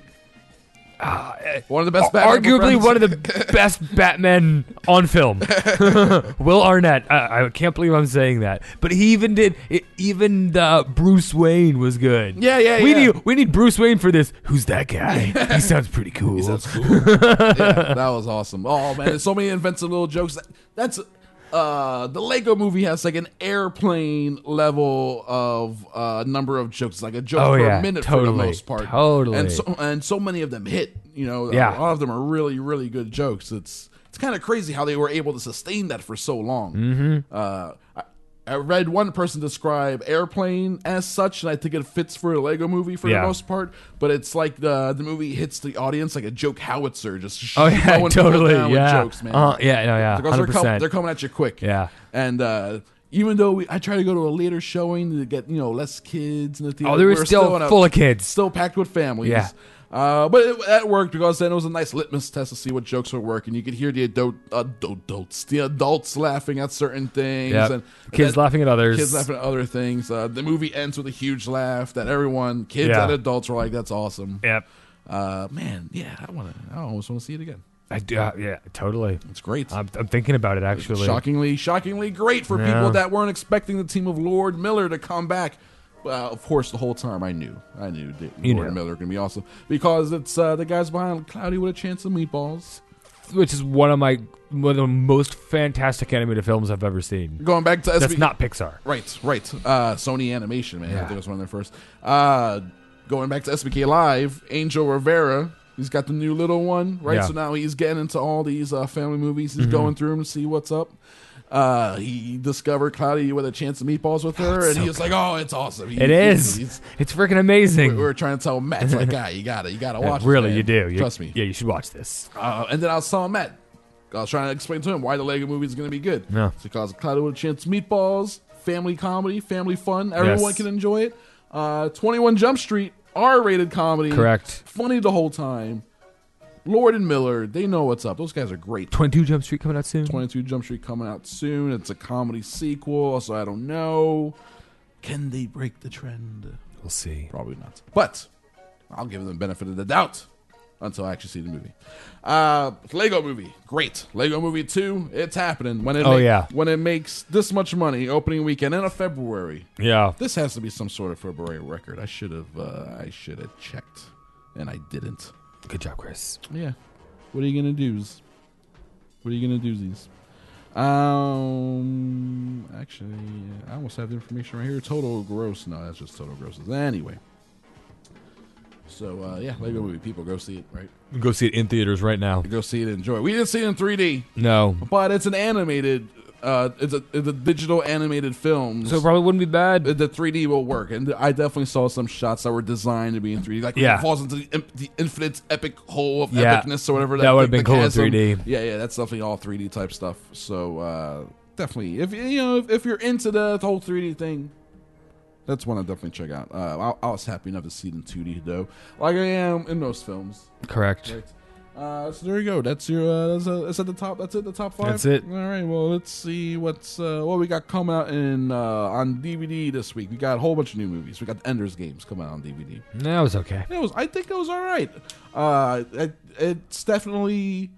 uh, great. One of the best Batman arguably friends. one of the best Batmen on film. Will Arnett. I, I can't believe I'm saying that, but he even did. It, even the Bruce Wayne was good. Yeah, yeah, we yeah. need we need Bruce Wayne for this. Who's that guy? He sounds pretty cool. He sounds cool. Yeah, that was awesome. Oh man, there's so many inventive little jokes. That, that's uh the Lego movie has like an airplane level of uh number of jokes. It's like a joke Oh, per yeah, minute for totally, the most part. totally. And so and so many of them hit. You know, Yeah. a lot of them are really really good jokes. It's it's kind of crazy how they were able to sustain that for so long. Mm-hmm. Uh, I, I read one person describe Airplane as such, and I think it fits for a Lego movie for Yeah. the most part. But it's like the the movie hits the audience like a joke howitzer, just Oh yeah, mowing people totally. down with Yeah. jokes, man. Uh, yeah, no, yeah. Because Hundred they're, com- percent. they're coming at you quick. Yeah. And uh, even though we, I try to go to a later showing to get you know less kids in the theater, Oh, there was we're still in a- full of kids. still packed with families. Yeah. Uh, but it, that worked because then it was a nice litmus test to see what jokes would work, and you could hear the adult, adults, the adults laughing at certain things, Yep. and Kids then- laughing at others. kids laughing at other things. Uh, the movie ends with a huge laugh that everyone, kids Yeah. and adults, were like, "That's awesome." Yep. Uh, man, yeah, I want to. I almost want to see it again. I do. Uh, yeah, totally. It's great. I'm, I'm thinking about it actually. Shockingly, shockingly great for Yeah. people that weren't expecting the team of Lord Miller to come back. Well, of course, the whole time I knew, I knew that You Lord knew. Miller going to be awesome because it's uh, the guys behind Cloudy with a Chance of Meatballs. Which is one of my one of the most fantastic animated films I've ever seen. Going back to S B That's not Pixar. Right, right. Uh, Sony Animation, man. I Yeah. think it was one of their first. Uh, going back to S B K Live, Angel Rivera. He's got the new little one, right? Yeah. So now he's getting into all these uh, family movies. He's Mhm. going through them to see what's up. Uh, he discovered Cloudy with a Chance of Meatballs with her, it's and so he was like, "Oh, it's awesome!" He, It is. he's- It's freaking amazing. we were trying to tell Matt, it's like, "Guy, you gotta, you gotta Yeah, watch." really, this, you man. do. You- Trust me. Yeah, you should watch this. Uh, and then I was telling Matt, I was trying to explain to him why the Lego movie is going to be good. Yeah. It's because Cloudy with a Chance of Meatballs, family comedy, family fun. Everyone Yes. can enjoy it. Uh, twenty-one Jump Street, R-rated comedy. Correct. Funny the whole time. Lord and Miller, they know what's up. Those guys are great. twenty-two Jump Street coming out soon. twenty-two Jump Street coming out soon. It's a comedy sequel, so I don't know. Can they break the trend? We'll see. Probably not. But I'll give them the benefit of the doubt. until I actually see the movie. Uh, Lego Movie, great. Lego Movie two, it's happening. When it Oh, ma- yeah. when it makes this much money opening weekend in a February. Yeah. This has to be some sort of February record. I should have uh, I should have checked, and I didn't. Good job, Chris. Yeah. What are you gonna do? What are you gonna do? These? Um. Actually, I almost have the information right here. Total gross. No, that's just total grosses. Anyway. So uh, yeah, Lego Movie. People go see it, right? Go see it in theaters right now. Go see it and enjoy it. We didn't see it in three D. No. But it's an animated. Uh, it's a it's a digital animated film. So it probably wouldn't be bad. The three D will work, and I definitely saw some shots that were designed to be in three D. Like when Yeah. it falls into the, im- the infinite epic hole of Yeah. epicness or whatever. That would've the- been the cool in chasm. three D. Yeah, yeah, that's definitely all three D type stuff. So uh, definitely, if you know, if, if you're into the whole three D thing, that's one I definitely check out. Uh, I, I was happy enough to see it in two D though, like I am in most films. Correct. Right. Uh, so there you go. That's your. Uh, that's, uh, that's at the top. That's it. The top five. That's it. All right. Well, let's see what's uh, what we got coming out in uh, on D V D this week. We got a whole bunch of new movies. We got Ender's Games coming out on D V D. That was okay. It was. I think it was all right. Uh, it, it's definitely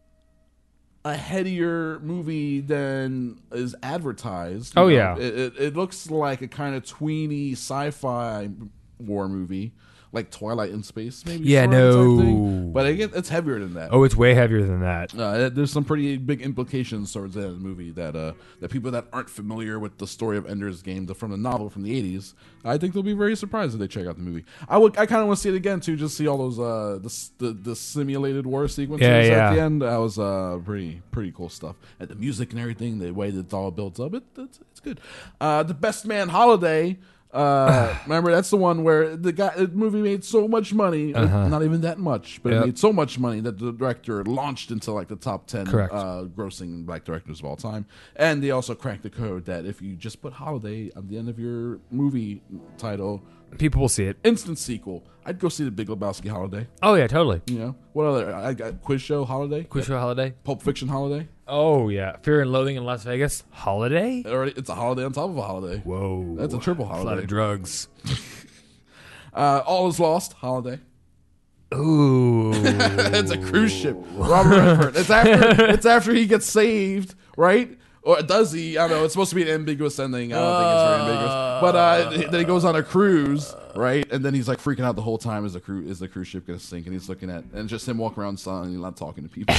a headier movie than is advertised. you Oh, know. yeah. It, it, it looks like a kind of tweeny sci-fi war movie. Like Twilight in Space, maybe. Yeah, sort of type no. thing. But it, it's heavier than that. Oh, it's way heavier than that. Uh, there's some pretty big implications towards the end of the movie that uh, that people that aren't familiar with the story of Ender's Game, the, from the novel from the eighties, I think they'll be very surprised if they check out the movie. I would, I kind of want to see it again too, just see all those uh, the, the the simulated war sequences Yeah, at yeah. the end. That was uh, pretty pretty cool stuff. And the music and everything, the way that it's all built up, it, it's, it's good. Uh, the Best Man Holiday. Uh, remember that's the one where the guy, the movie made so much money, Uh-huh. not even that much, but Yep. it made so much money that the director launched into like the top ten Correct. uh, grossing black directors of all time. And they also cracked the code that if you just put holiday on the end of your movie title, People will see it. instant sequel. I'd go see the Big Lebowski Holiday. Oh, yeah, totally. You know what other? I got Quiz Show Holiday, Quiz Show Holiday. Pulp Fiction Holiday. Oh, yeah. Fear and Loathing in Las Vegas. Holiday? Already, it's a holiday on top of a holiday. Whoa. That's a triple That's a lot holiday. of drugs. Uh, All Is Lost Holiday. Ooh. It's a cruise ship. Robert Redford. It's after it's after he gets saved, right? Or does he? I don't know. It's supposed to be an ambiguous ending. I don't think it's very ambiguous. But uh, then he goes on a cruise, right? And then he's like freaking out the whole time. Is the cruise is the cruise ship gonna sink? And he's looking at and just him walking around silently, not talking to people.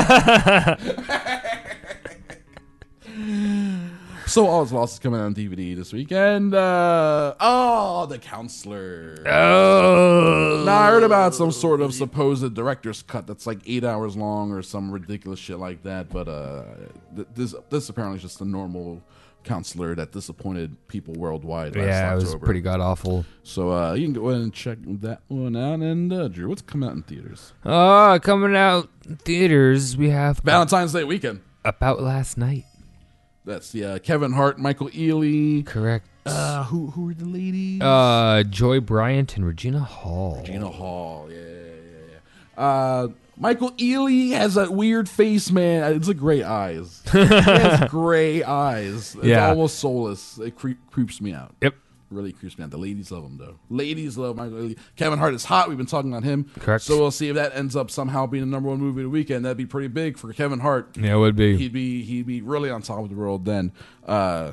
So All Is Lost is coming out on D V D this weekend. Uh, oh, The Counselor. Oh. Now, I heard about some sort of supposed director's cut that's like eight hours long or some ridiculous shit like that. But uh, th- this this apparently is just a normal counselor that disappointed people worldwide. last Yeah, it was October. pretty god awful. So uh, you can go ahead and check that one out. And uh, Drew, what's coming out in theaters? Oh, coming out in theaters, we have Valentine's Day weekend. About Last Night. That's the uh, Kevin Hart, Michael Ealy. Correct. Uh, who who are the ladies? Uh, Joy Bryant and Regina Hall. Regina Hall. Yeah, yeah, yeah. Uh, Michael Ealy has that weird face, man. It's like gray eyes. He has gray eyes. It's Yeah. almost soulless. It creep, creeps me out. Yep. Really creeps me out. The ladies love him, though. Ladies love Michael Ealy. Kevin Hart is hot. We've been talking about him. Correct. So we'll see if that ends up somehow being the number one movie of the weekend. That'd be pretty big for Kevin Hart. Yeah, it would be. He'd be he'd be really on top of the world then. Uh,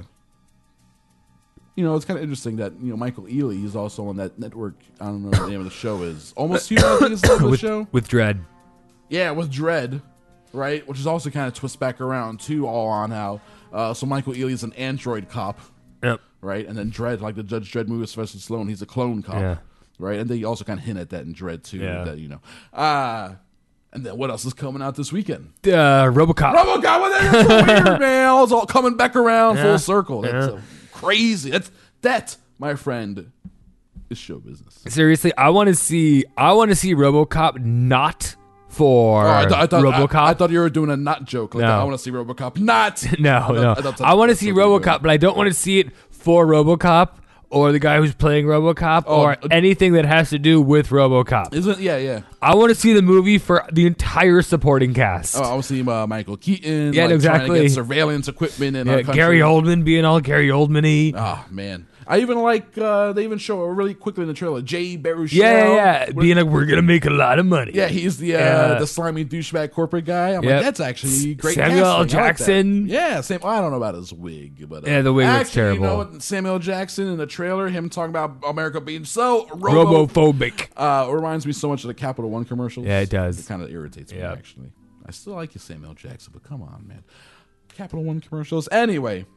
you know, it's kind of interesting that you know Michael Ealy is also on that network. I don't know what the name of the show is. Almost Human, I think is the name of the with, show. with Dread. Yeah, with Dredd, right? Which is also kind of twist back around too, all on how. Uh, so Michael Ealy is an android cop. Yep. Right, and then Dredd, like the Judge Dredd movie with Sylvester Stallone, he's a clone cop. Yeah. Right, and they also kind of hint at that in Dredd too. Yeah. That you know. Uh, and then what else is coming out this weekend? Uh, RoboCop. RoboCop, well, that's so weird, man. It's all coming back around Yeah. full circle. That's Yeah. so crazy. That's that, my friend, is show business. Seriously, I want to see. I want to see RoboCop not for Oh, I, th- I thought RoboCop. I, I thought you were doing a not joke. Like No. I want to see RoboCop not. no, I thought- no. I, thought I, want to that's see what you were RoboCop, but I don't want to see it for RoboCop or the guy who's playing RoboCop Oh, or uh, anything that has to do with RoboCop. doing. Isn't yeah yeah. I want to see the movie for the entire supporting cast. Oh, I was seeing uh, Michael Keaton. Yeah, like, Trying to exactly. get surveillance equipment in yeah, our country. Gary Oldman being all Gary Oldman-y. Oh man, I even like uh, they even show it really quickly in the trailer. Jay Baruchel, Yeah, yeah, yeah. Being like, we're gonna make a lot of money. yeah, he's the uh, Yeah. the slimy douchebag corporate guy. I'm Yep. like, that's actually great. Samuel L. casting. I like that. Jackson. yeah, Sam. I don't know about his wig, but uh, Yeah, the wig looks actually, You know terrible. what? Samuel Jackson in the trailer, him talking about America being so robo, Robophobic. uh, reminds me so much of the Capital One commercials. Yeah, it does. It kind of irritates me Yep. actually. I still like you, Samuel Jackson, but come on, man. Capital One commercials. Anyway,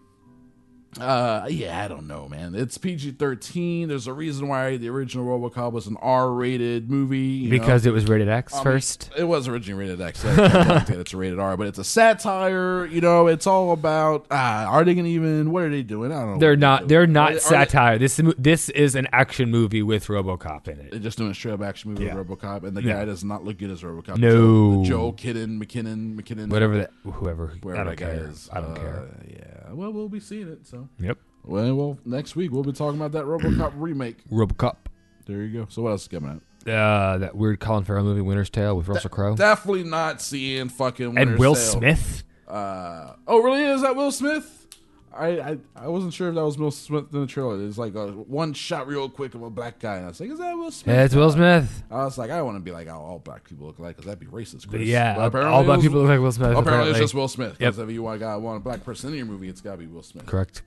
uh, yeah, I don't know, man. It's P G thirteen. There's a reason why the original RoboCop was an R-rated movie. You Because know? it was rated X I mean, first. it was originally rated X. So I don't think it's a rated R, but it's a satire. You know, it's all about. Ah, are they gonna even? What are they doing? I don't know. They're what not. doing. They're Are not they- are satire. This this is an action movie with RoboCop in They're it. just doing a straight up action movie Yeah. with RoboCop, and the Yeah. guy does not look good as RoboCop. No. Joe, Joe Kidden, McKinnon, McKinnon, Whatever that. Whoever. wherever I don't that guy care. is. I don't Uh, care. Yeah, well, we'll be seeing it. So, Yep. well, well, next week we'll be talking about that RoboCop remake. RoboCop. There you go. So, what else is coming out? Uh, that weird Colin Farrell movie, Winter's Tale, with Russell Crowe Definitely not seeing fucking and Winter's Will Tale. Smith. Uh, oh, really? Is that Will Smith? I, I I wasn't sure if that was Will Smith in the trailer. There's like a one shot real quick of a black guy, and I was like, "Is that Will Smith?" Yeah, it's Will Smith. I was like, I want to be like, oh, all black people look alike, because that'd be racist. Chris. Yeah, But apparently all it black was- people look like Will Smith. Apparently, apparently. it's just Will Smith. Yep. Because if you want, got one black person in your movie, it's got to be Will Smith. Correct.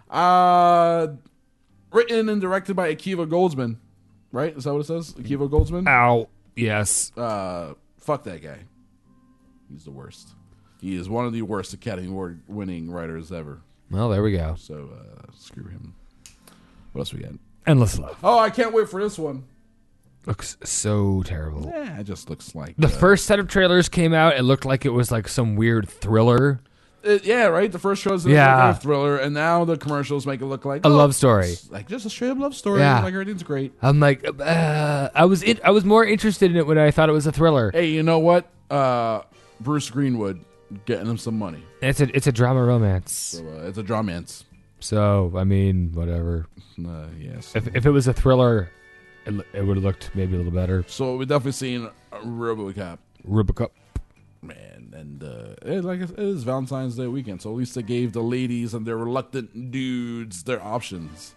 Uh, written and directed by Akiva Goldsman, right? Is that what it says? Akiva Goldsman. Ow. Yes. Uh, fuck that guy. He's the worst. He is one of the worst Academy Award winning writers ever. Well, there we go. So uh, screw him. What else we got? Endless Love. Oh, I can't wait for this one. Looks so terrible. Yeah, it just looks like The uh, first set of trailers came out. It looked like it was like some weird thriller. It, yeah, right. The first show is Yeah. like a thriller, and now the commercials make it look like A oh, love story. it's like just a straight up love story. Yeah. Like everything's great. I'm like, uh, I was in, I was more interested in it when I thought it was a thriller. Hey, you know what? Uh, Bruce Greenwood getting him some money. It's a it's a drama romance. So uh, it's a dramance. So I mean, whatever. Uh, yes. If if it was a thriller, it, lo- it would have looked maybe a little better. So we're definitely seeing a RoboCop, RoboCop. man, and uh, it, like it is Valentine's Day weekend, so at least they gave the ladies and their reluctant dudes their options.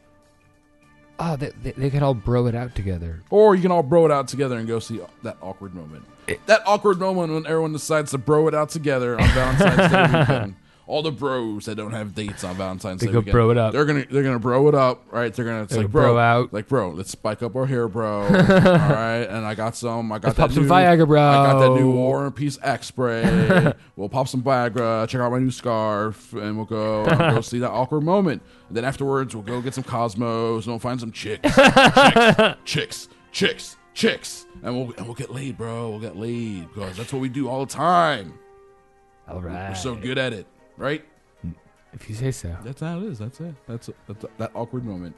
Oh, they, they they can all bro it out together. Or you can all bro it out together and go see that awkward moment. That awkward moment when everyone decides to bro it out together on Valentine's Day weekend. All the bros that don't have dates on Valentine's They Day go weekend, bro it up. They're gonna they're gonna bro it up, right? They're gonna it's They're like bro, bro out. like bro. Let's spike up our hair, bro. All right, and I got some. I got Let's that pop some new, Viagra, bro. I got that new War and Peace X spray. We'll pop some Viagra. Check out my new scarf, and we'll go uh, go see that awkward moment. And then afterwards, we'll go get some Cosmos and we'll find some chicks, chicks, chicks, chicks, chicks, and we'll and we'll get laid, bro. We'll get laid because that's what we do all the time. All right. We're so good at it, right? If you say so. That's how it is. That's it. That's, that's that awkward moment.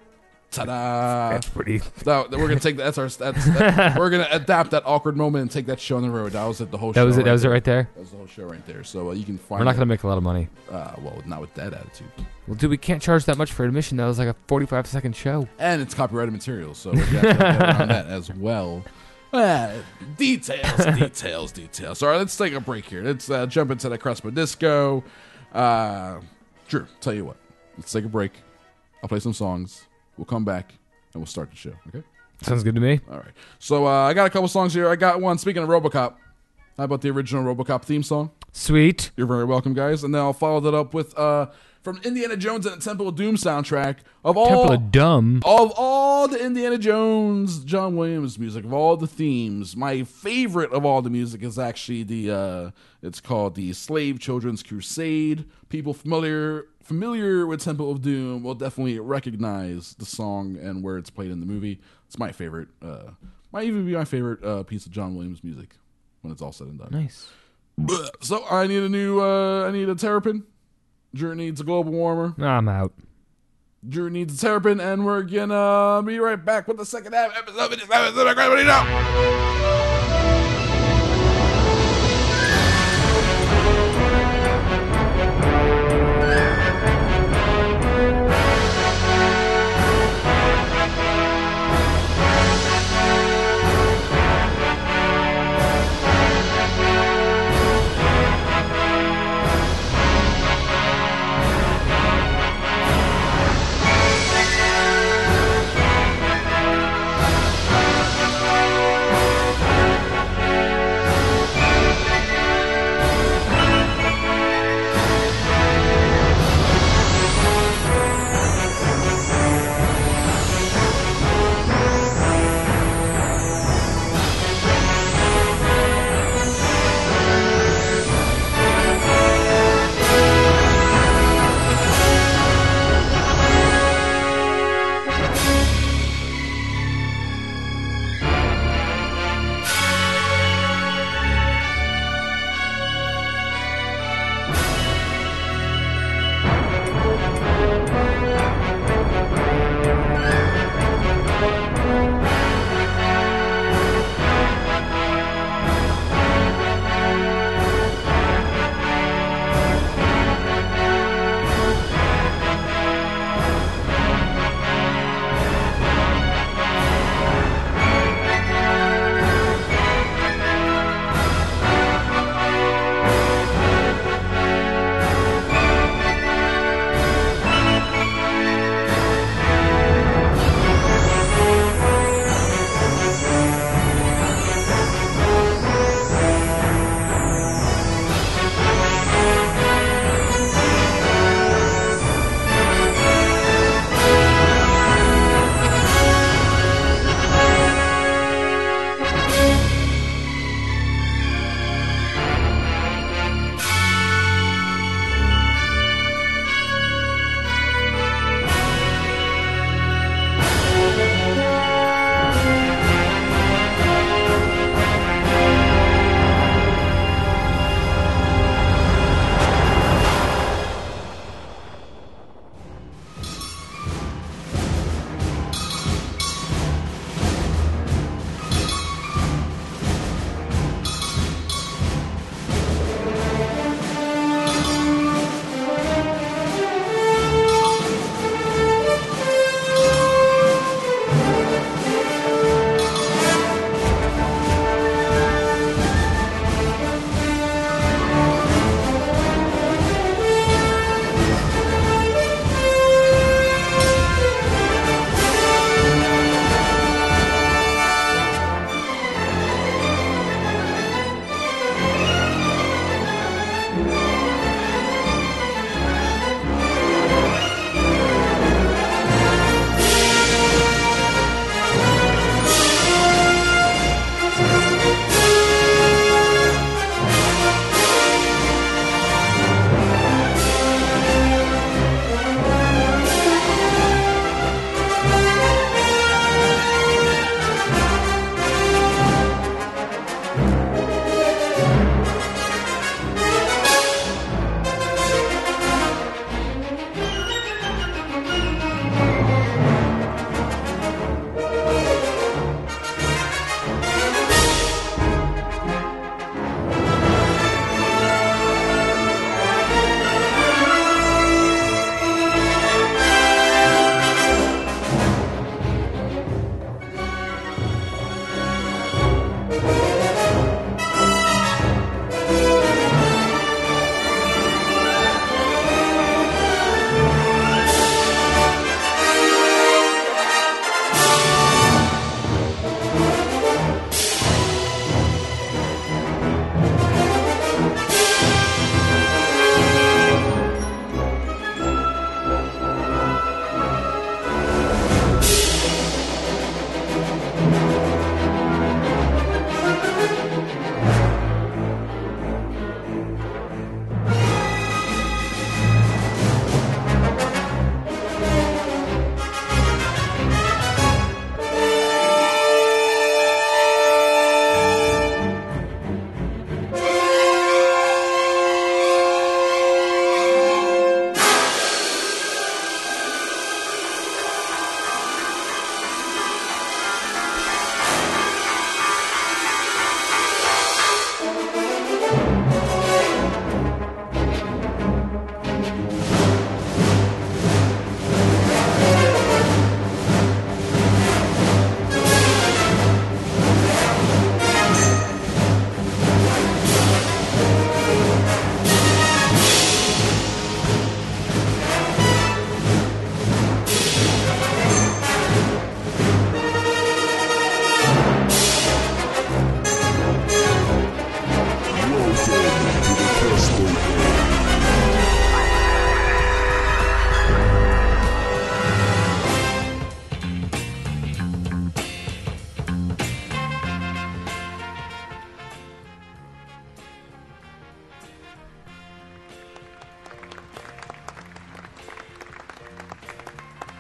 Ta-da! That's pretty. No, we're gonna take that. That's our. That's, that, we're gonna adapt that awkward moment and take that show on the road. That was it. The whole. That show was it. right That was it there. right there. That was the whole show right there. So uh, you can find. We're not it. gonna make a lot of money. Uh, well, not with that attitude. Well, dude, we can't charge that much for admission. That was like a forty-five second show. And it's copyrighted material, so we have to get around that as well. Ah, details, details, details. So, all right, let's take a break here. Let's uh, jump into the Crespo Disco. Uh, Drew, tell you what. Let's take a break. I'll play some songs. We'll come back and we'll start the show. Okay. Sounds good to me. All right. So uh, I got a couple songs here. I got one. Speaking of RoboCop, how about the original RoboCop theme song? Sweet. You're very welcome, guys. And then I'll follow that up with uh, from Indiana Jones and the Temple of Doom soundtrack of all Temple of Dumb. of all the Indiana Jones, John Williams music, of all the themes. My favorite of all the music is actually the. Uh, it's called the Slave Children's Crusade. People familiar familiar with Temple of Doom will definitely recognize the song and where it's played in the movie. It's my favorite. Uh, might even be my favorite uh, piece of John Williams music when it's all said and done. Nice. So I need a new. Uh, I need a Terrapin. Drew needs a global warmer. I'm out. Drew needs a Terrapin, and we're gonna be right back with the second half episode of this episode of Gravity Now.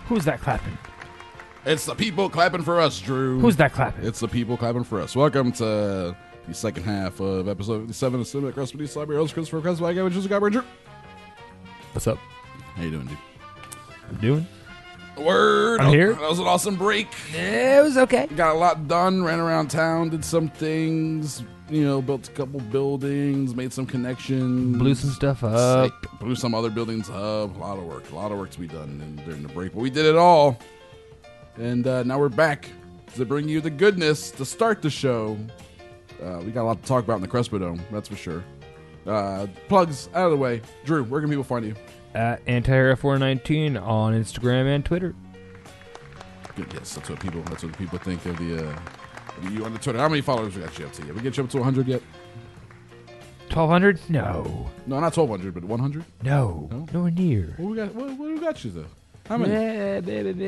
Who's that clapping? It's the people clapping for us, Drew. Who's that clapping? It's the people clapping for us. Welcome to the second half of episode fifty-seven of Cinema Crest with East Library. Host Christopher Crest, I which is a guy, Drew. What's up? How you doing, dude? I'm doing? Word. I'm here. That was an awesome break. Yeah, it was okay. Got a lot done, ran around town, did some things, you know, built a couple buildings, made some connections. Blew some stuff up. Sick. Blew some other buildings up. A lot of work. A lot of work to be done in, during the break. But we did it all. And uh, now we're back to bring you the goodness to start the show. Uh, we got a lot to talk about in the Crespo Dome, that's for sure. Uh, plugs out of the way. Drew, where can people find you? At Antihero four nineteen on Instagram and Twitter. Good, yes, that's what people. That's what people think of the uh, you on the Twitter. How many followers we got you up to? Yet? We get you up to one hundred yet? twelve hundred? No. No, not twelve hundred, but one hundred. No, no, nowhere near. What we got? What, what we got you though? How many?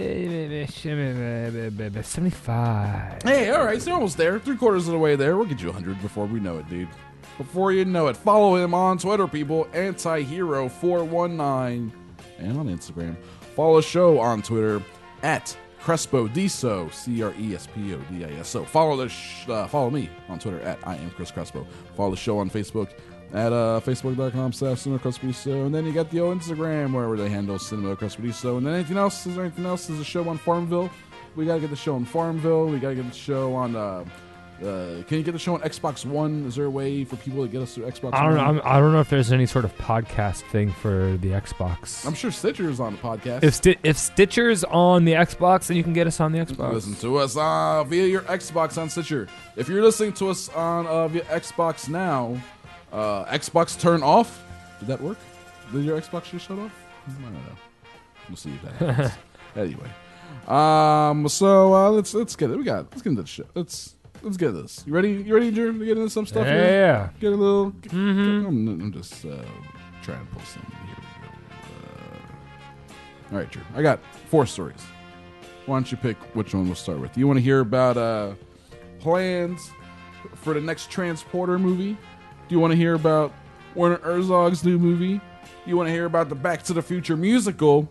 seventy-five. Hey, all right, so almost there. Three quarters of the way there. We'll get you one hundred before we know it, dude. Before you know it, follow him on Twitter, people. Antihero four one nine, and on Instagram. Follow the show on Twitter at CrespoDiso, C R E S P O D I S O. Follow the sh- uh, follow me on Twitter at I am Chris Crespo. Follow the show on Facebook at uh, facebook.com slash Cinema Crespediso. And then you got the old Instagram where they handle Cinema Crespediso. And then anything else? Is there anything else? There's a show on Farmville. We got to get the show on Farmville. We got to get the show on... Uh, Uh, can you get the show on Xbox One? Is there a way for people to get us through Xbox I don't One? know. I'm, I don't know if there's any sort of podcast thing for the Xbox. I'm sure Stitcher's on the podcast. If Sti- if Stitcher's on the Xbox, then you can get us on the Xbox. Listen to us uh, via your Xbox on Stitcher. If you're listening to us on uh, via Xbox now, uh, Xbox turn off. Did that work? Did your Xbox just shut off? I don't know. We'll see if that happens. Anyway, um, so uh, let's let's get it. We got let's get into the show. Let's. Let's get this. You ready? You ready, Drew? To get into some stuff yeah, here? Yeah. Get a little. Mm-hmm. I'm, I'm just uh, trying to pull something here. We go. Uh, all right, Drew. I got four stories. Why don't you pick which one we'll start with? Do you want to hear about uh, plans for the next Transporter movie? Do you want to hear about Werner Herzog's new movie? Do you want to hear about the Back to the Future musical?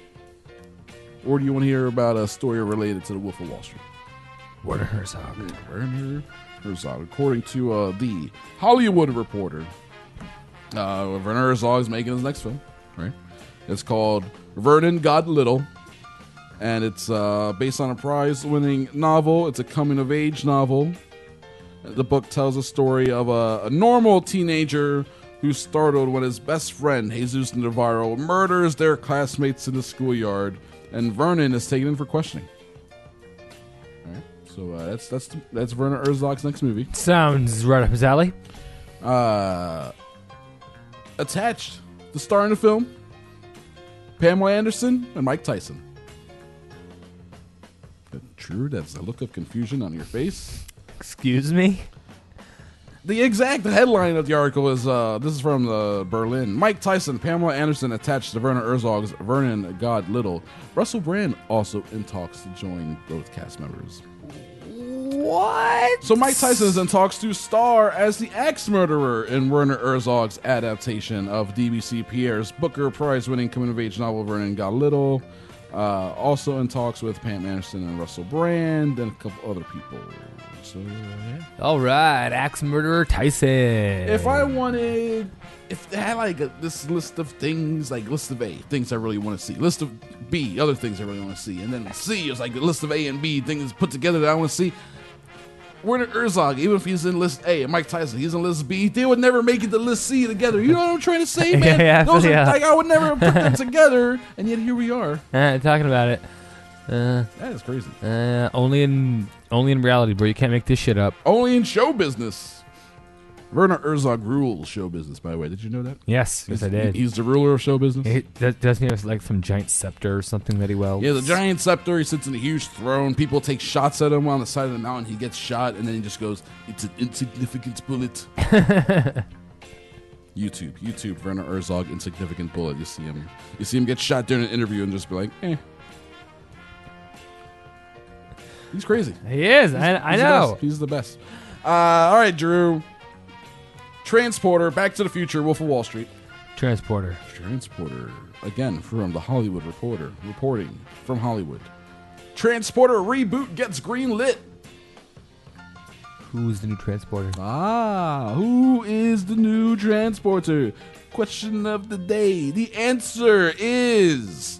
Or do you want to hear about a story related to the Wolf of Wall Street? Werner Herzog. Werner Herzog. According to uh, the Hollywood Reporter, uh, Werner Herzog is making his next film. Right? It's called Vernon God Little, and it's uh, based on a prize-winning novel. It's a coming-of-age novel. The book tells a story of a, a normal teenager who's startled when his best friend, Jesus Navarro, murders their classmates in the schoolyard, and Vernon is taken in for questioning. So uh, that's that's that's Werner Herzog's next movie. Sounds right up his alley. Uh, attached, the star in the film, Pamela Anderson and Mike Tyson. True, that's a look of confusion on your face. Excuse me? The exact headline of the article is, uh, this is from uh, Berlin. Mike Tyson, Pamela Anderson attached to Werner Herzog's Vernon God Little. Russell Brand also in talks to join both cast members. What? So Mike Tyson is in talks to star as the axe murderer in Werner Herzog's adaptation of D B C Pierre's Booker Prize-winning coming-of-age novel Vernon God Little. Uh, also in talks with Pam Anderson and Russell Brand and a couple other people. So, yeah. All right, axe murderer Tyson. If I wanted, if they had like a, this list of things, like list of A, things I really want to see, list of B, other things I really want to see, and then C is like the list of A and B things put together that I want to see. Werner Herzog, even if he's in list A, and Mike Tyson, he's in list B, they would never make it to list C together. You know what I'm trying to say, man? yeah, yeah, Those yeah. are, like I would never put them together, and yet here we are. Uh, talking about it. Uh, that is crazy. Uh, only in only in reality, bro. You can't make this shit up. Only in show business. Werner Herzog rules show business, by the way. Did you know that? Yes, yes, he's, I did. He's the ruler of show business. He, doesn't he have like some giant scepter or something that he wields? Yeah, the giant scepter. He sits in a huge throne. People take shots at him on the side of the mountain. He gets shot, and then he just goes, "It's an insignificant bullet." YouTube, YouTube, Werner Herzog, insignificant bullet. You see him, you see him get shot during an interview, and just be like, "Eh." He's crazy. He is. He's, I, I he's know. The he's the best. Uh, all right, Drew. Transporter, Back to the Future, Wolf of Wall Street. Transporter. Transporter. Again, from the Hollywood Reporter. Reporting from Hollywood. Transporter reboot gets greenlit. Who's the new Transporter? Ah, who is the new Transporter? Question of the day. The answer is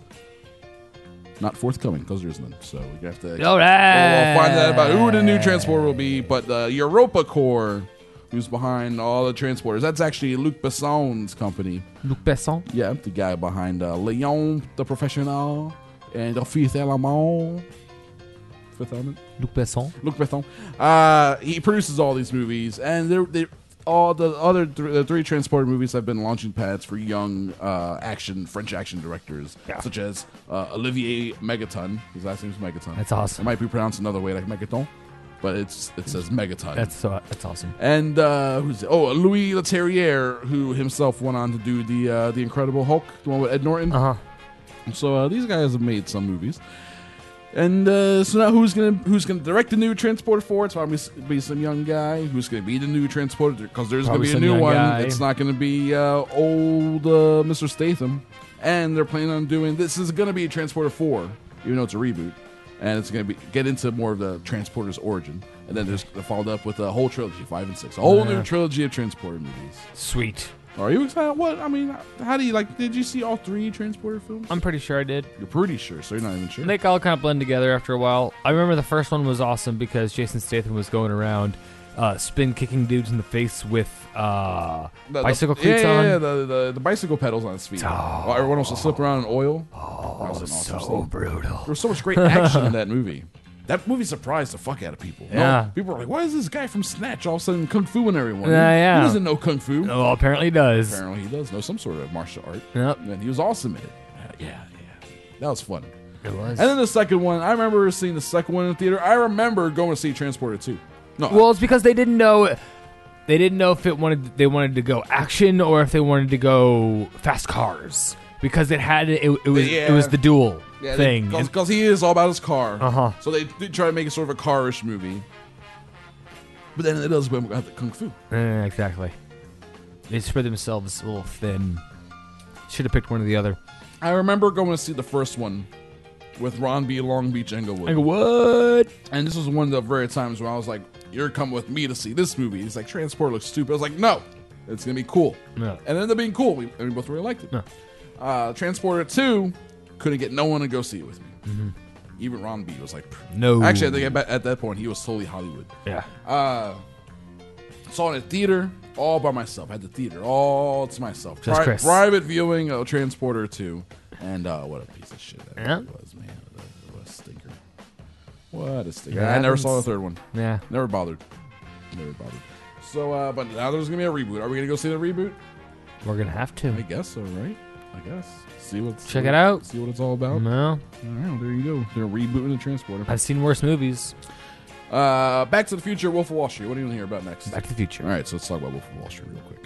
not forthcoming because there's none. So we have to. All right. We'll find out about who the new Transporter will be. But the Europa Corps, who's behind all the transporters. That's actually Luc Besson's company. Luc Besson? Yeah, the guy behind uh, Léon, the Professionnel, and The Fifth Element. Fifth Element? Luc Besson. Luc Besson. Uh, he produces all these movies, and they're, they're all the other th- the three Transporter movies have been launching pads for young uh, action French action directors, Yeah. such as uh, Olivier Megaton. His last name is Megaton. That's awesome. It might be pronounced another way, like Megaton, but it's it says Megaton. That's so, that's awesome. And uh, who's oh Louis Leterrier, who himself went on to do the uh, the Incredible Hulk, the one with Ed Norton. Uh huh. So uh, these guys have made some movies, and uh, so now who's gonna who's gonna direct the new Transporter four? It's probably be some young guy who's gonna be the new Transporter because there's Probably gonna be a some new young one. guy. It's not gonna be uh, old uh, Mister Statham, and they're planning on doing this is gonna be Transporter four, even though it's a reboot, and it's gonna be get into more of the Transporter's origin, and then there's followed up with a whole trilogy, five and six, a whole Yeah. new trilogy of Transporter movies. Sweet. Are you excited? What I mean, how do you like? Did you see all three Transporter films? I'm pretty sure I did. You're pretty sure, so you're not even sure. They all kind of blend together after a while. I remember the first one was awesome because Jason Statham was going around uh, spin kicking dudes in the face with uh, The- the- bicycle yeah, cleats yeah, on. Yeah, the, the, the bicycle pedals on his feet. Oh. While everyone else was slipping around in oil. Oh, That was an awesome so scene. brutal. There was so much great action in that movie. That movie surprised the fuck out of people. No, Yeah. people were like, why is this guy from Snatch all of a sudden kung fu and everyone? Yeah, he, yeah. he doesn't know kung fu. Oh, well, apparently he does. Apparently he does know some sort of martial art. Yep. And he was awesome in it. Yeah, yeah. That was fun. It was. And then the second one, I remember seeing the second one in the theater. I remember going to see Transporter two. No, Well, it's because they didn't know. They didn't know if it wanted. They wanted to go action or if they wanted to go fast cars because it had it. It was. Yeah. It was the dual yeah, thing. Because he is all about his car. Uh-huh. So they did try to make it sort of a car-ish movie. But then it does have the kung fu. Eh, exactly. They spread themselves a little thin. Should have picked one or the other. I remember going to see the first one with Ron B. Long Beach Englewood. Englewood. And this was one of the very times when I was like, you're coming with me to see this movie. He's like, Transporter looks stupid. I was like, no, it's going to be cool. Yeah. And it ended up being cool. We, and we both really liked it. Yeah. Uh, Transporter two, couldn't get no one to go see it with me. Mm-hmm. Even Ron B. was like, No. Actually, I think at, at that point, he was totally Hollywood. Yeah. Uh, saw it in a theater all by myself. I had the theater all to myself. Just Chris. Private viewing of Transporter two. And uh, what a piece of shit that Yeah. movie was, man. What a, what a stinker. What a stinker. Yeah, I never happens. saw the third one. Yeah. Never bothered. Never bothered. So, uh, but now there's going to be a reboot. Are we going to go see the reboot? We're gonna have to. I guess so, right? I guess. See what's Check see it what- out. See what it's all about. No. All right, there you go. They're rebooting the Transporter. I've seen worse movies. Uh, Back to the Future, Wolf of Wall Street. What do you want to hear about next? Back to the Future. All right, so let's talk about Wolf of Wall Street real quick.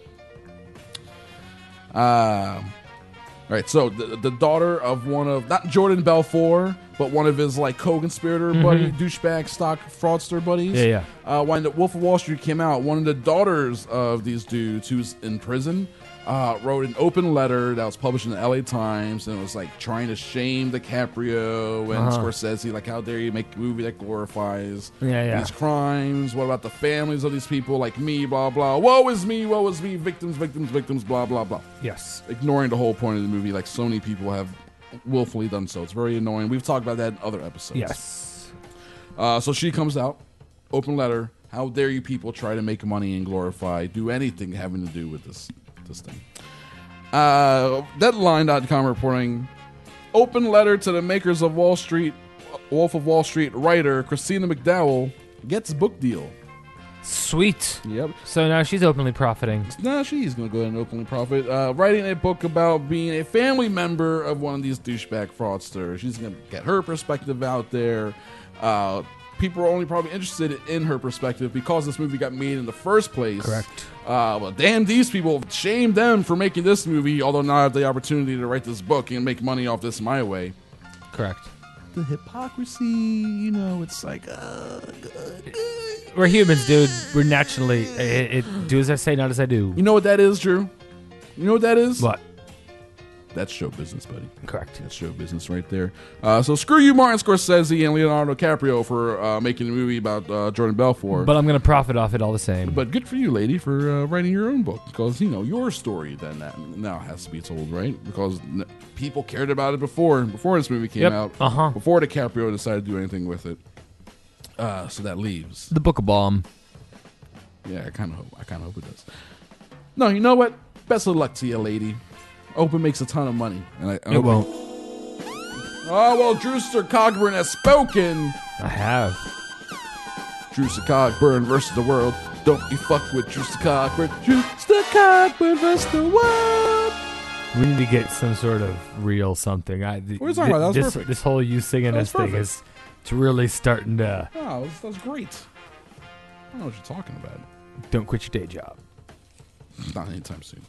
Uh, all right, so the, the daughter of one of, not Jordan Belfort, but one of his like co-conspirator buddy, douchebag stock fraudster buddies. Mm-hmm. Yeah, Uh, when the Wolf of Wall Street came out, one of the daughters of these dudes who's in prison uh, wrote an open letter that was published in the L A Times, and it was like trying to shame DiCaprio and Uh-huh. Scorsese, like how dare you make a movie that glorifies Yeah, yeah. these crimes? What about the families of these people like me? Blah blah. Woe is me. Woe is me. Victims, victims, victims. Blah blah blah. Yes. Ignoring the whole point of the movie, like so many people have willfully done so. It's very annoying. We've talked about that in other episodes. Yes. Uh, so she comes out, open letter. How dare you people try to make money and glorify, do anything having to do with this this thing. Uh, Deadline dot com reporting, open letter to the makers of Wall Street, Wolf of Wall Street writer Christina McDowell gets book deal. Sweet. Yep. So now she's openly profiting. Now she's going to go ahead and openly profit. Uh, writing a book about being a family member of one of these douchebag fraudsters. She's going to get her perspective out there. Uh, people are only probably interested in her perspective because this movie got made in the first place. Correct. Uh, well, damn these people. Shame them for making this movie, although now I have the opportunity to write this book and make money off this my way. Correct. The hypocrisy, you know, it's like, uh, good. We're humans, dude. We're naturally. It, it, do as I say, not as I do. You know what that is, Drew? You know what that is? What? That's show business, buddy. Correct. That's show business right there. Uh, so screw you, Martin Scorsese and Leonardo DiCaprio for uh, making a movie about uh, Jordan Belfort. But I'm going to profit off it all the same. But good for you, lady, for uh, writing your own book. Because, you know, your story then that now has to be told, right? Because n- people cared about it before, before this movie came Yep. out. Uh-huh. Before DiCaprio decided to do anything with it. Uh, so that leaves. The Book of Bomb. Yeah, I kind of hope. I kind of hope it does. No, you know what? Best of luck to you, lady. I hope it makes a ton of money. And I, I It hope won't. Oh, well, Drewster Cogburn has spoken. I have. Drewster Cogburn versus the world. Don't be fucked with Drewster Cogburn. Drewster Cogburn versus the world. We need to get some sort of real something. I, th- What are you talking about? That was this, perfect. This whole you singing That this was thing perfect. is it's really starting to. Oh, that's, that's great. I don't know what you're talking about. Don't quit your day job. Not anytime soon.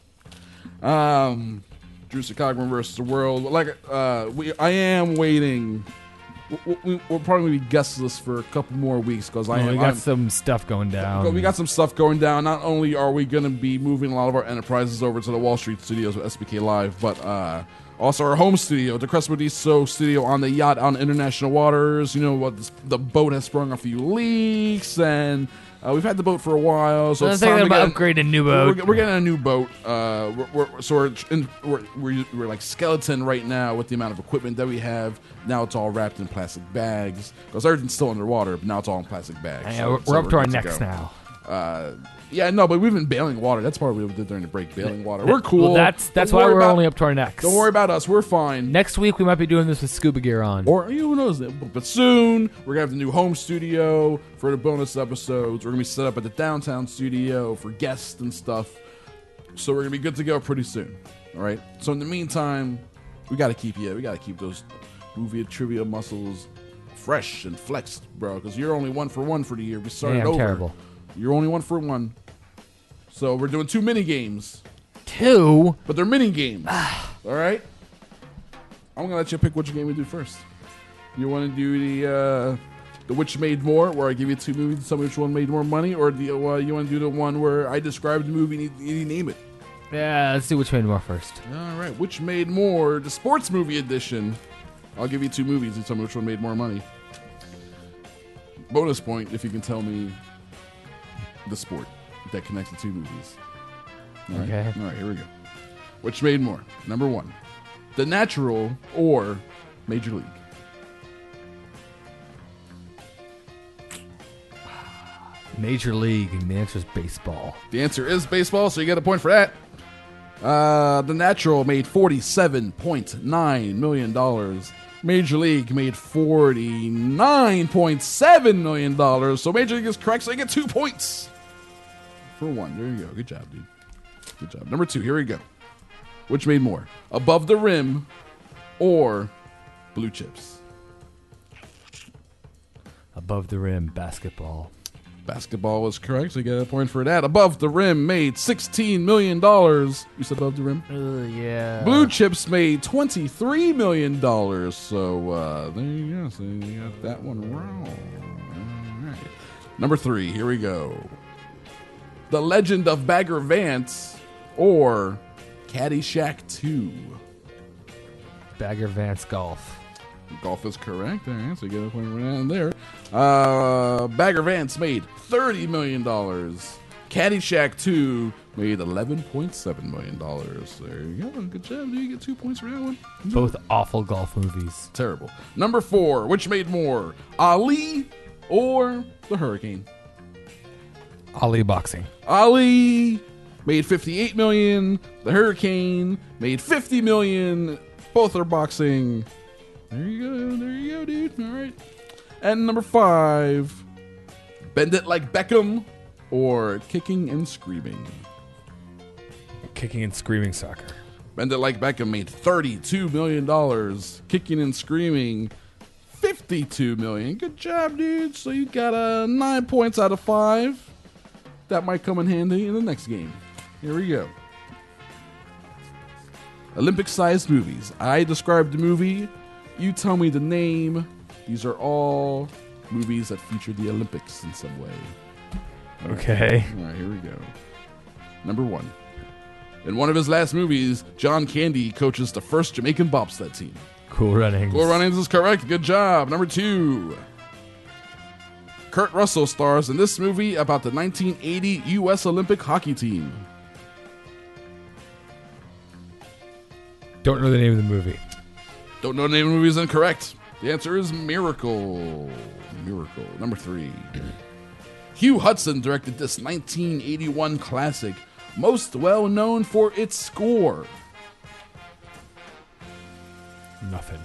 Um, Drewster Cogburn versus the world. Like, uh, we, I am waiting. We, we, we'll probably be guestless for a couple more weeks because I Well, am. we got I'm- some stuff going down. We got some stuff going down. Not only are we going to be moving a lot of our enterprises over to the Wall Street studios with S B K Live, but uh, also our home studio, the Crespediso studio on the yacht on international waters. You know what? The boat has sprung a few leaks, and uh, we've had the boat for a while. So I'm it's thinking time to about get an- upgrading a new we're- boat. We're, getting a new boat. Uh, we're, we're, so we're, in, we're, we're we're like skeleton right now with the amount of equipment that we have. Now it's all wrapped in plastic bags because everything's still underwater, but now it's all in plastic bags. Yeah, So- we're, so we're up to our good necks go. now. Uh, yeah, no, but we've been bailing water. That's part of what we did during the break, bailing water. We're cool. Well, that's that's Don't why worry we're about- only up to our necks. Don't worry about us. We're fine. Next week we might be doing this with scuba gear on. Or who knows? But soon we're gonna have the new home studio for the bonus episodes. We're gonna be set up at the downtown studio for guests and stuff. So we're gonna be good to go pretty soon. All right. So in the meantime, we gotta keep yeah, we gotta keep those movie trivia muscles fresh and flexed, bro. Because you're only one for one for the year. We started Yeah, I'm over. terrible. You're only one for one. So we're doing two mini games. Two? But they're mini games. All right? I'm going to let you pick which game we do first. You want to do the uh, the which made more, where I give you two movies and tell me which one made more money, or the, uh, you want to do the one where I describe the movie and you, you name it? Yeah, let's do which made more first. All right. Which made more? The sports movie edition. I'll give you two movies and tell me which one made more money. Bonus point if you can tell me the sport that connects the two movies. All right? Okay. All right, here we go. Which made more? Number one, The Natural or Major League? Major League, and the answer is baseball. The answer is baseball, so you get a point for that. Uh, The Natural made forty-seven point nine million dollars. Major League made forty-nine point seven million dollars. So Major League is correct, so you get two points. For one. There you go. Good job, dude. Good job. Number two, here we go. Which made more? Above the Rim or Blue Chips? Above the Rim, basketball. Basketball was correct, so you get a point for that. Above the Rim made sixteen million dollars. You said Above the Rim? Uh, yeah. Blue Chips made twenty-three million dollars. So uh, there you go. So you got that one wrong. All right. Number three, here we go. The Legend of Bagger Vance or Caddyshack two? Bagger Vance Golf. Golf is correct. All right, so you get a point for that there. Uh, Bagger Vance made thirty million dollars. Caddyshack two made eleven point seven million dollars. There you go. Good job. You get two points for that one. Both awful golf movies. Terrible. Number four, which made more? Ali or The Hurricane? Ali boxing. Ali made fifty-eight million dollars. The Hurricane made fifty million dollars. Both are boxing. There you go. There you go, dude. All right. And number five, Bend It Like Beckham or Kicking and Screaming? Kicking and Screaming Soccer. Bend It Like Beckham made thirty-two million dollars. Kicking and Screaming, fifty-two million dollars. Good job, dude. So you got uh, nine points out of five. That might come in handy in the next game. Here we go. Olympic-sized movies. I described the movie. You tell me the name. These are all movies that feature the Olympics in some way. Okay. All right, here we go. Number one. In one of his last movies, John Candy coaches the first Jamaican bobsled team. Cool Runnings. Cool Runnings is correct. Good job. Number two. Kurt Russell stars in this movie about the nineteen eighty U S Olympic hockey team. Don't know the name of the movie. Don't know the name of the movie is incorrect. The answer is Miracle. Miracle. Number three. Hugh Hudson directed this nineteen eighty-one classic, most well known for its score. Nothing.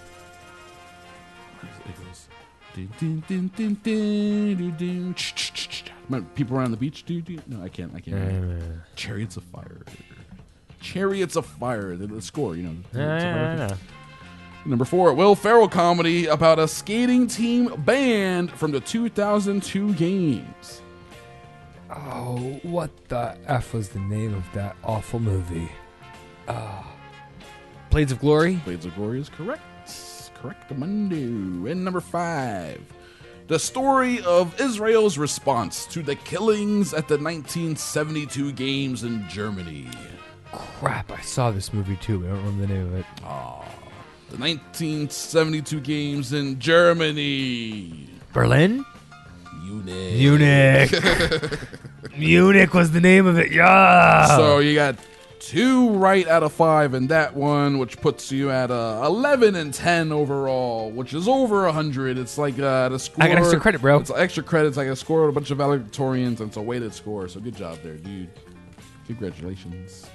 It goes. Dun, dun, dun, dun, dun, dun, dun. Remember people around the beach? Do, do. No, I can't. I can't. Uh, Chariots of Fire. Chariots of Fire. The, the score, you know. Yeah, yeah, I know. Number four, Will Ferrell comedy about a skating team banned from the two thousand two games. Oh, what the F was the name of that awful movie? Uh, Blades of Glory? Blades of Glory is correct. Correct, Mundo. And number five, the story of Israel's response to the killings at the nineteen seventy-two games in Germany. Crap, I saw this movie too, but I don't remember the name of it. Oh, the nineteen seventy-two games in Germany. Berlin? Munich. Munich. Munich was the name of it, yeah. So you got two right out of five in that one, which puts you at uh, eleven and ten overall, which is over one hundred. It's like uh, the score. I got extra credit, bro. It's extra credits. I got scored a bunch of valedictorians, and it's a weighted score. So good job there, dude. Congratulations.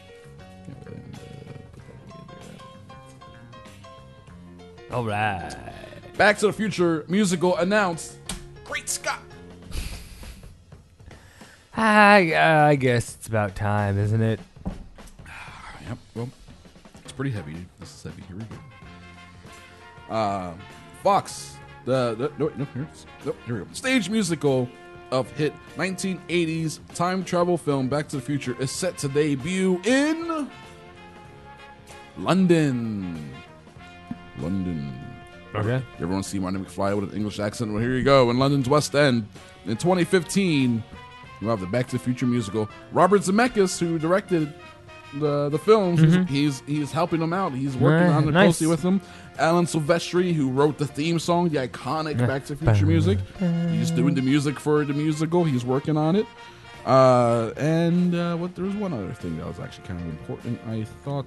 All right. Back to the Future musical announced. Great Scott. I, uh, I guess it's about time, isn't it? Yep. Well, it's pretty heavy. This is heavy. Here we go. Uh, Fox. The, the no, no, here, no, here we go. Stage musical of hit nineteen eighties time travel film Back to the Future is set to debut in London. London. Okay. Everyone see Marty McFly with an English accent? Well, here you go. In London's West End in twenty fifteen, we'll have the Back to the Future musical. Robert Zemeckis, who directed the the films, Mm-hmm. he's, he's he's helping them out. He's working Right, on it nice. closely with them. Alan Silvestri, who wrote the theme song, the iconic Back to the Future music. He's doing the music for the musical. He's working on it. Uh, and uh, what? There was one other thing that was actually kind of important, I thought.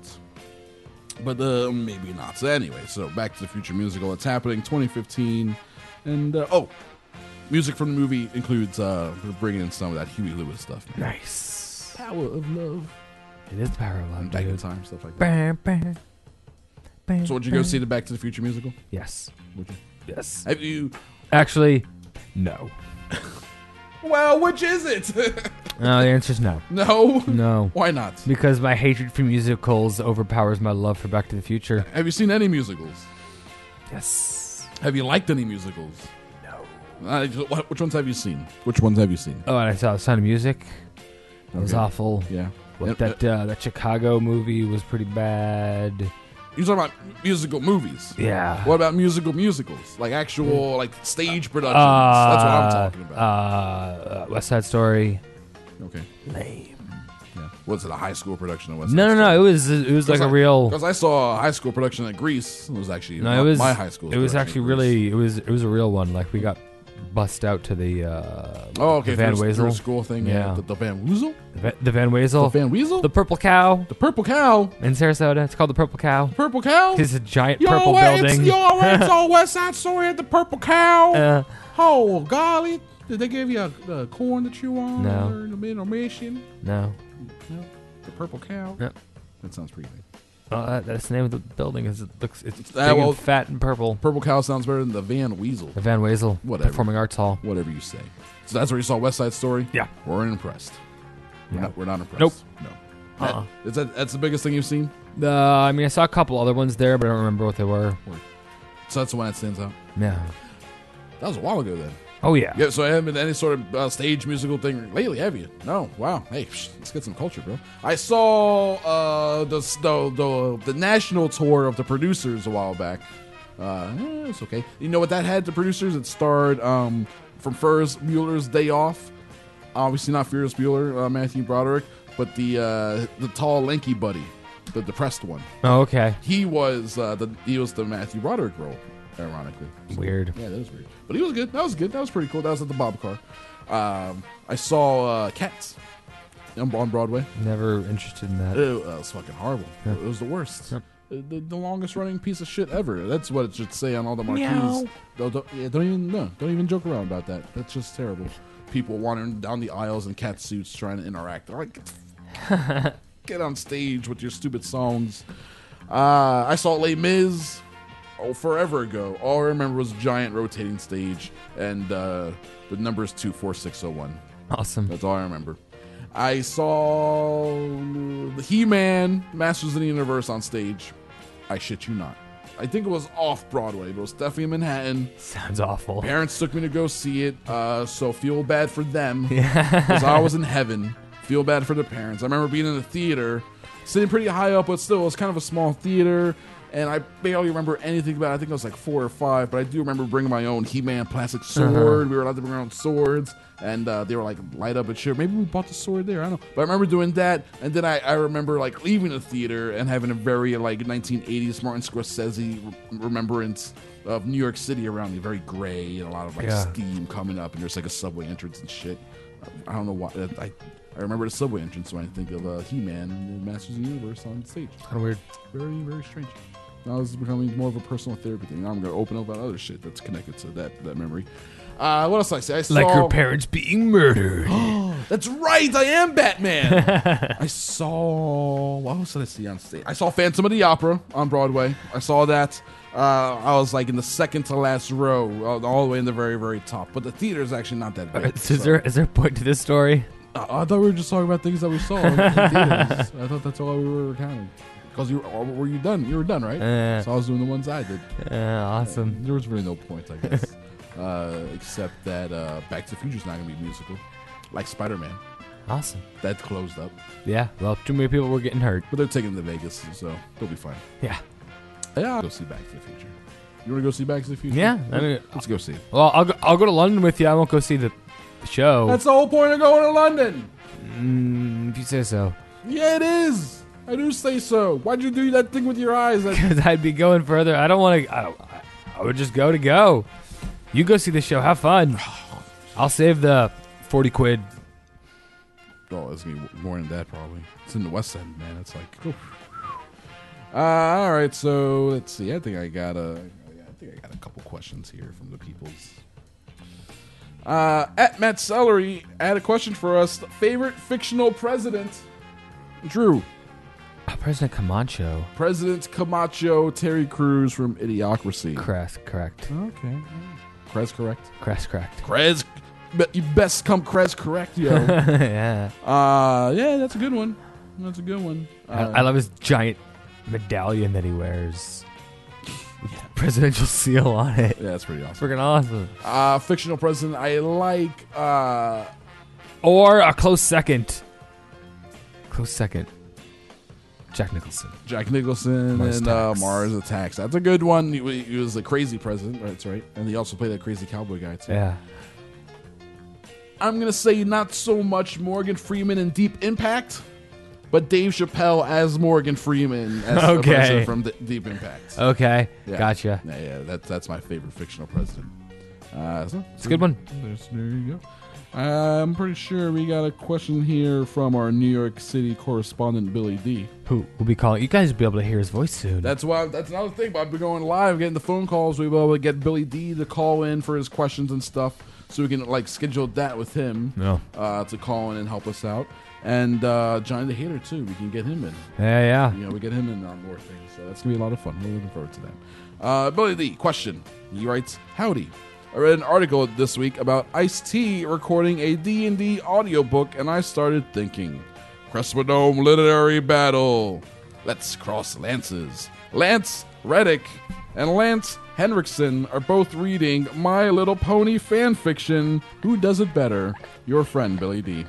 But uh, maybe not. So anyway, so Back to the Future musical. It's happening twenty fifteen. And, uh, oh, music from the movie includes, uh, we're bringing in some of that Huey Lewis stuff. Man. Nice. Power of love. It is the power of love, Back in dude. time, stuff like that. Bam, bam, bam, So would you go bam. see the Back to the Future musical? Yes. Would you? Yes. Have you? Actually, no. Well, which is it? No, the answer is no. No? No. Why not? Because my hatred for musicals overpowers my love for Back to the Future. Have you seen any musicals? Yes. Have you liked any musicals? No. Uh, wh- which ones have you seen? Which ones have you seen? Oh, and I saw Sound of Music. It was Okay. awful. Yeah. What, Yeah, that uh, that Chicago movie was pretty bad. You're talking about musical movies. Yeah. What about musical musicals? Like actual, like stage productions. That's what I'm talking about. Uh, uh, West Side Story. Okay. Lame. Yeah. Was it a high school production of West No, Side no, no. Story? It was it was like a real. Because I saw a high school production at Greece. It was actually No, my, it was my high school. It was production actually at Greece. really. It was it was a real one. Like we got bust out to the. Uh, Oh, okay. The Van through, through a Wezel school thing. Yeah. Yeah. The, the Van Weasel? The, Va- the Van Wezel. The Van Weasel? The Purple Cow The Purple Cow? in Sarasota. It's called the Purple Cow. Purple Cow? It's a giant Yo, purple it's, building. Yo, it's all West Side Story at the Purple Cow. Uh, Oh, golly. Did they give you a, a corn to chew on? No. Or in the intermission? no. No. The Purple Cow? Yep. That sounds pretty good. Well, that, that's the name of the building. Is it looks it's big Ah, well- and fat and purple. Purple Cow sounds better than the Van Weasel. The Van Wezel Whatever. Performing Arts Hall. Whatever you say. So that's where you saw West Side Story? Yeah. We're impressed. We're, Yeah. not, we're not impressed. Nope. No. Uh-uh. That, is that, that's the biggest thing you've seen? Uh, I mean, I saw a couple other ones there, but I don't remember what they were. So that's the one that stands out. Yeah. That was a while ago then. Oh yeah. Yeah, so I haven't been any sort of uh, stage musical thing lately, have you? No. Wow. Hey, psh, let's get some culture, bro. I saw uh, the, the the the national tour of the producers a while back. Uh, eh, it's okay. You know what that had? The producers. It starred um, from Ferris Bueller's Day Off. Obviously not Ferris Bueller, uh, Matthew Broderick, but the uh, the tall, lanky buddy, the depressed one. Oh, okay. He was uh, the he was the Matthew Broderick role, ironically. So, Weird. Yeah, that was weird. But he was good. That was good. That was pretty cool. That was at the Bob Car. Um, I saw uh, Cats on on Broadway. Never interested in that. It, uh, it was fucking horrible. Yeah. It was the worst. Yeah. The, the longest running piece of shit ever. That's what it should say on all the marquees. Meow. Don't, don't, yeah, don't even no, don't even joke around about that. That's just terrible. People wandering down the aisles in cat suits trying to interact. They're like, get, get on stage with your stupid songs. Uh, I saw Les Mis oh forever ago. All I remember was a giant rotating stage, and uh, the number is two four six zero one. Awesome. That's all I remember. I saw the He-Man Masters of the Universe on stage. I shit you not. I think it was off Broadway, but it was definitely in Manhattan. Sounds awful. Parents took me to go see it, uh, so feel bad for them. Yeah. Because I was in heaven. Feel bad for the parents. I remember being in the theater, sitting pretty high up, but still, it was kind of a small theater. And I barely remember anything about it. I think I was like four or five, but I do remember bringing my own He-Man plastic sword. Uh-huh. We were allowed to bring our own swords, and uh, they were like light up and shit. Maybe we bought the sword there. I don't know. But I remember doing that, and then I, I remember like leaving the theater and having a very like nineteen eighties Martin Scorsese re- remembrance of New York City around me. Very gray and a lot of like Yeah. steam coming up, and there's like a subway entrance and shit. I don't know why. I, I remember the subway entrance when I think of uh, He-Man and the Masters of the Universe on stage. Kind of weird. Very, very strange. Now this is becoming more of a personal therapy thing. Now I'm going to open up about other shit that's connected to that that memory. Uh, what else did I say? I saw... Like your parents being murdered. That's right! I am Batman! I saw... What else did I see on stage? I saw Phantom of the Opera on Broadway. I saw that. Uh, I was like in the second to last row, all, all the way in the very, very top. But the theater is actually not that big. Is, so. there, is there a point to this story? Uh, I thought we were just talking about things that we saw in theaters. I thought that's all we were recounting. Because you were, were you done? You were done, right? Uh, so I was doing the ones I did. Yeah, awesome. Uh, there was really no point, I guess. uh, except that uh, Back to the Future's not going to be musical. Like Spider-Man. Awesome. That closed up. Yeah, well, too many people were getting hurt. But they're taking it to Vegas, so they'll be fine. Yeah. Yeah, I'll go see Back to the Future. You want to go see Back to the Future? Yeah. I mean, Let's go see it. Well, I'll go, I'll go to London with you. I won't go see the, the show. That's the whole point of going to London. Mm, if you say so. Yeah, it is. I do say so. Why'd you do that thing with your eyes? Because I'd be going further. I don't want to. I, I would just go to go. You go see the show. Have fun. I'll save the forty quid. Oh, it's gonna be more than that probably. It's in the West End, man. It's like, oof. Uh, all right. So let's see. I think I got a. I think I got a couple questions here from the peoples. Uh, at Matt Celery had a question for us. Favorite fictional president? Drew. Oh, President Camacho. President Camacho, Terry Crews from Idiocracy. Crest, correct. Okay. Crez correct? Crest, correct. Crez, you best come Crez correct, yo. Yeah. Uh, yeah, that's a good one. That's a good one. Uh, I, I love his giant medallion that he wears. With the presidential seal on it. Yeah, that's pretty awesome. Freaking awesome. Uh, fictional president, I like. Uh, or a close second. Close second. Jack Nicholson. Jack Nicholson Mars and uh, Attacks. Mars Attacks. That's a good one. He, he was a crazy president. Right, that's right. And he also played that crazy cowboy guy, too. Yeah. I'm going to say not so much Morgan Freeman in Deep Impact, but Dave Chappelle as Morgan Freeman as Okay. the president from D- Deep Impact. Okay. Yeah. Gotcha. Yeah, yeah, that, that's my favorite fictional president. Uh, so, It's a good one. There's, there you go. Uh, I'm pretty sure we got a question here from our New York City correspondent, Billy D. Who will be calling? You guys will be able to hear his voice soon. That's why. That's another thing. I've been going live, getting the phone calls. We'll be able to get Billy D to call in for his questions and stuff, so we can like schedule that with him. No. Uh, to call in and help us out, and uh, Johnny the Hater too. We can get him in. Yeah, yeah. You know, we get him in on more things. So that's gonna be a lot of fun. We're looking forward to that. Uh, Billy D. Question. He writes, "Howdy. I read an article this week about Ice-T recording a D and D audiobook, and I started thinking, Crespidome Literary Battle. Let's cross lances. Lance Reddick and Lance Henriksen are both reading My Little Pony fan fiction. Who does it better? Your friend, Billy D."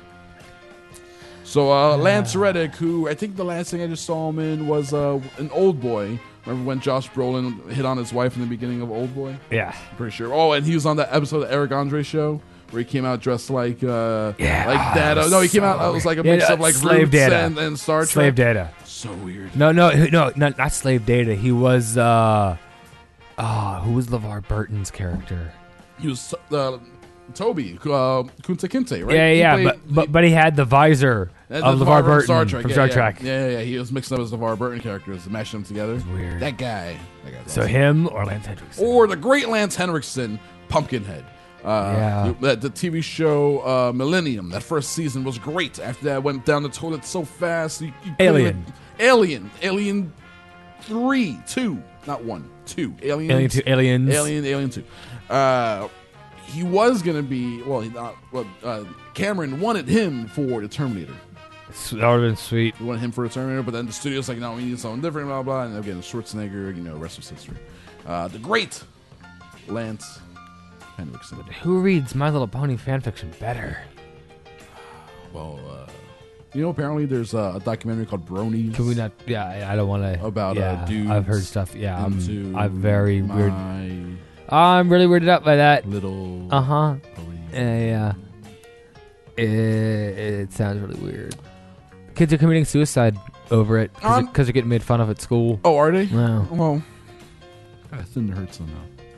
So uh, Lance Reddick, who I think the last thing I just saw him in was uh, an Old Boy. Remember when Josh Brolin hit on his wife in the beginning of Old Boy? Yeah. I'm pretty sure. Oh, and he was on that episode of the Eric Andre show where he came out dressed like uh, Yeah, like Data. No, he came out. It was like a Yeah, mix no, of like Slave Roots Data. and, and Star Trek. Slave Data. So weird. No, no, no, not, not Slave Data. He was, uh, oh, who was LeVar Burton's character? He was uh, Toby uh, Kunta Kinte, right? Yeah, He yeah, played- but, but but he had the visor And of the LeVar from Burton Star Trek. from yeah, Star yeah. Trek. Yeah, yeah, yeah. He was mixing up his LeVar Burton characters, mashing them together. Weird. That guy. That guy's So awesome. him or Lance Henriksen? Or the great Lance Henriksen, Pumpkinhead. Uh, Yeah. The, the T V show uh, Millennium, that first season was great. After that, it went down the toilet so fast. You, you couldn't Alien. even- Alien. Alien three, two, not one, two. Alien, Alien two, Aliens. Alien, Alien two. Uh, he was going to be, well, he not, well uh, Cameron wanted him for the Terminator. That would have been sweet. We wanted him for a Terminator, but then the studio's like, no, we need something different, blah, blah, and again, Schwarzenegger, you know, rest of history. Uh, the great Lance Henriksen. Who reads My Little Pony fanfiction better? Well, uh, you know, apparently there's uh, a documentary called Bronies. Can we not? Yeah, I, I don't want to. About, uh, yeah, dudes I've heard stuff. Yeah, into I'm, I'm very weird. My I'm really weirded out by that. Little Uh huh. Pony. Yeah, yeah. It, it sounds really weird. Kids are committing suicide over it because Um, they're getting made fun of at school. Oh, are they? Wow. Well, that didn't hurt somehow.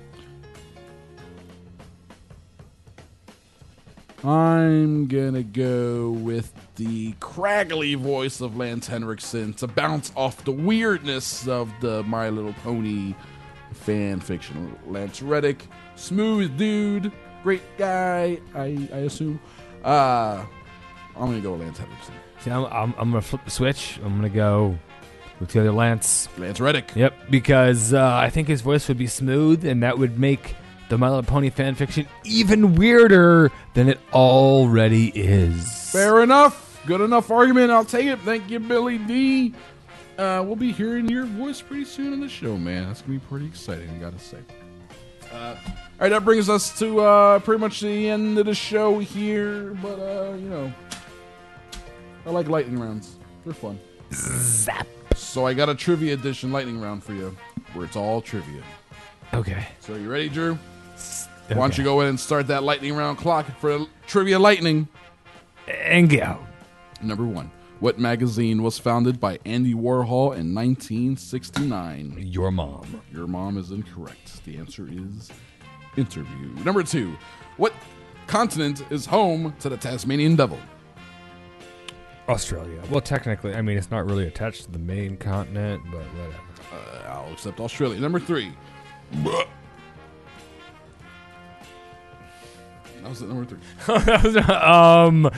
I'm gonna go with the craggly voice of Lance Henriksen to bounce off the weirdness of the My Little Pony fan fiction. Lance Reddick, smooth dude, great guy, I, I assume. Uh, I'm gonna go with Lance Henriksen. See, I'm, I'm, I'm gonna flip the switch. I'm gonna go with the other Lance. Lance Reddick. Yep, because uh, I think his voice would be smooth, and that would make the My Little Pony fanfiction even weirder than it already is. Fair enough. Good enough argument. I'll take it. Thank you, Billy D. Uh, we'll be hearing your voice pretty soon on the show, man. That's going to be pretty exciting, I got to say. Uh, all right, that brings us to uh, pretty much the end of the show here. But, uh, you know, I like lightning rounds. They're fun. Zap. So I got a trivia edition lightning round for you where it's all trivia. Okay. So are you ready, Drew? Okay. Why don't you go in and start that lightning round clock for trivia lightning? And go. Number one. What magazine was founded by Andy Warhol in nineteen sixty-nine? Your mom. Your mom is incorrect. The answer is Interview. Number two. What continent is home to the Tasmanian devil? Australia. Well, technically, I mean, it's not really attached to the main continent, but whatever. Uh, I'll accept Australia. Number three. That was it, number three. um,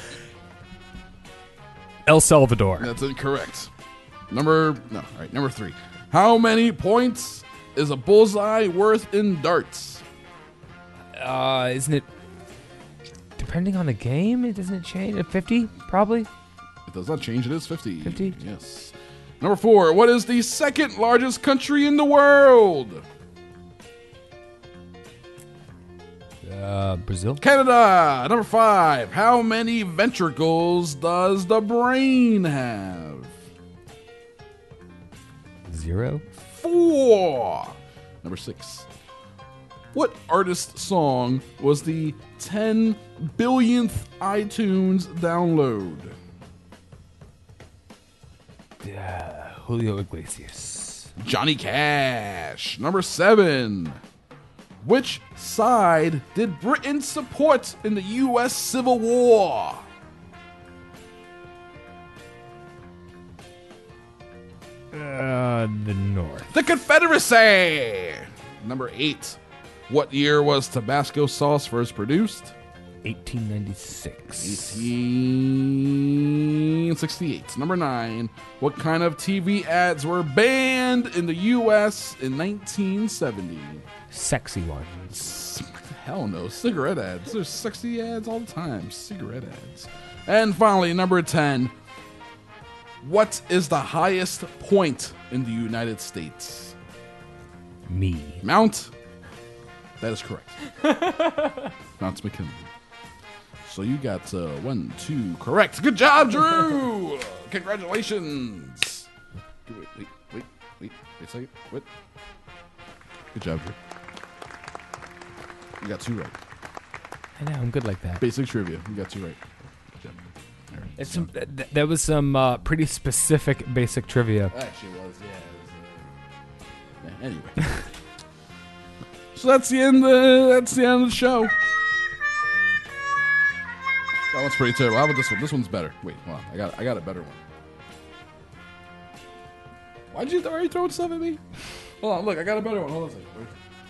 El Salvador. That's incorrect. Number no, all right. Number three. How many points is a bullseye worth in darts? Uh, isn't it? Depending on the game, it doesn't change. At fifty, probably. It does not change. It is fifty. fifty? Yes. Number four. What is the second largest country in the world? Uh, Brazil. Canada. Number five. How many ventricles does the brain have? Zero. Four. Number six. What artist's song was the ten billionth iTunes download? Uh, Julio Iglesias. Johnny Cash. Number seven. Which side did Britain support in the U S Civil War? Uh, the North. The Confederacy. Number eight. What year was Tabasco sauce first produced? eighteen ninety-six. eighteen sixty-eight. Number nine. What kind of T V ads were banned in the U S in nineteen seventy? Sexy ones. Hell no. Cigarette ads. There's sexy ads all the time. Cigarette ads. And finally, number ten. What is the highest point in the United States? Me. Mount. That is correct. Mount McKinley. So you got uh, one, two, correct. Good job, Drew. Congratulations. Wait, wait, wait, wait, wait a second. What? Good job, Drew. You got two right. I know, I'm good like that. Basic trivia. You got two right. It's some, th- th- that was some uh, pretty specific basic trivia. Actually, it was, yeah. It was, uh, yeah anyway. So that's the end. Uh, that's the end of the show. That one's pretty terrible. How about this one? This one's better. Wait, hold on. I got, I got a better one. Why'd you already throw stuff at me? Hold on, look, I got a better one. Hold on a second. Wait.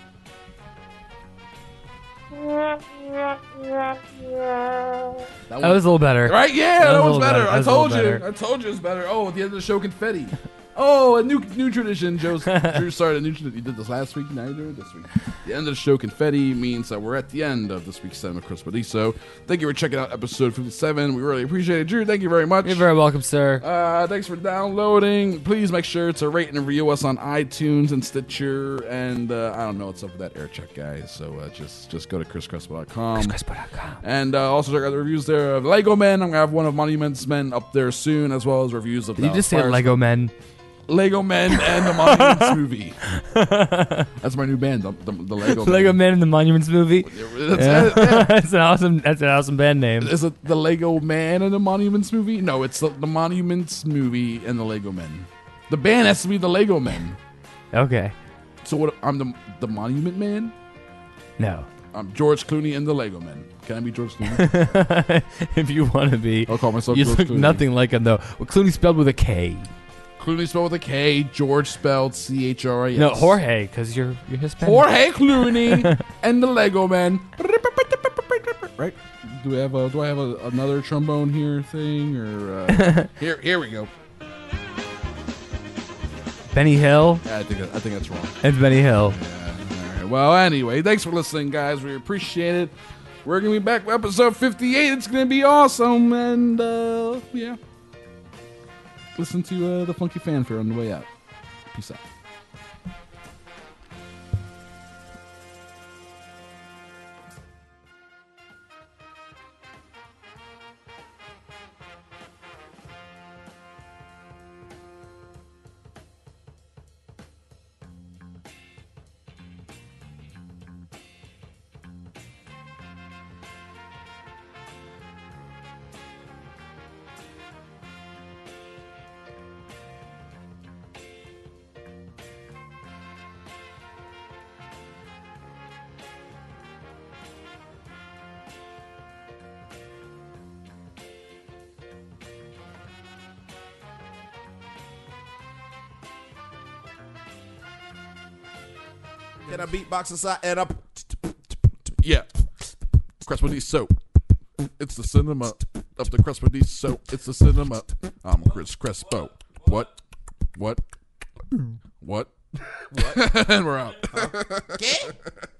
That, that was a little better. Right? Yeah, that, that was, was better. better. I told you. Better. I told you it was better. Oh, at the end of the show, confetti. Oh, a new new tradition. Joe's, Drew started a new tradition. You did this last week, now you're doing it this week. The end of the show, confetti, means that we're at the end of this week's Cinema Chris Paradiso. Thank you for checking out episode fifty-seven. We really appreciate it. Drew, thank you very much. You're very welcome, sir. Uh, thanks for downloading. Please make sure to rate and review us on iTunes and Stitcher. And uh, I don't know what's up with that air check, guys. So uh, just just go to chris crespo dot com. chris crespo dot com. And uh, also check out the reviews there of Lego Men. I'm going to have one of Monuments Men up there soon, as well as reviews of Did you just say Lego Men? Lego Men and the Monuments Movie. That's my new band, the, the, the Lego Men. Lego Men and the Monuments Movie. That's, yeah. yeah. that's an awesome. That's an awesome band name. Is it the Lego Man and the Monuments Movie? No, it's the, the Monuments Movie and the Lego Men. The band has to be the Lego Men. Okay. So what? I'm the the Monument Man. No. I'm George Clooney and the Lego Men. Can I be George Clooney? If you want to be. I'll call myself you George look Clooney. Nothing like him though. Well, Clooney spelled with a K. Clooney spelled with a K. George spelled C H R A S. No, Jorge, because you're you're Hispanic. Jorge Clooney and the Lego Men. Right? Do we have a? Do I have a, another trombone here thing or? Uh, here, here we go. Benny Hill. Yeah, I think that, I think that's wrong. It's Benny Hill. Yeah. All right. Well, anyway, thanks for listening, guys. We appreciate it. We're gonna be back for episode fifty-eight. It's gonna be awesome, and uh, yeah. Listen to uh, the funky fanfare on the way out. Peace out. Can I beatbox inside and up? Yeah. Crespediso soap. It's the cinema of the Crespediso soap. It's the cinema. I'm Chris Crespo. What? What? What? What? And we're out. Huh? ¿Qué?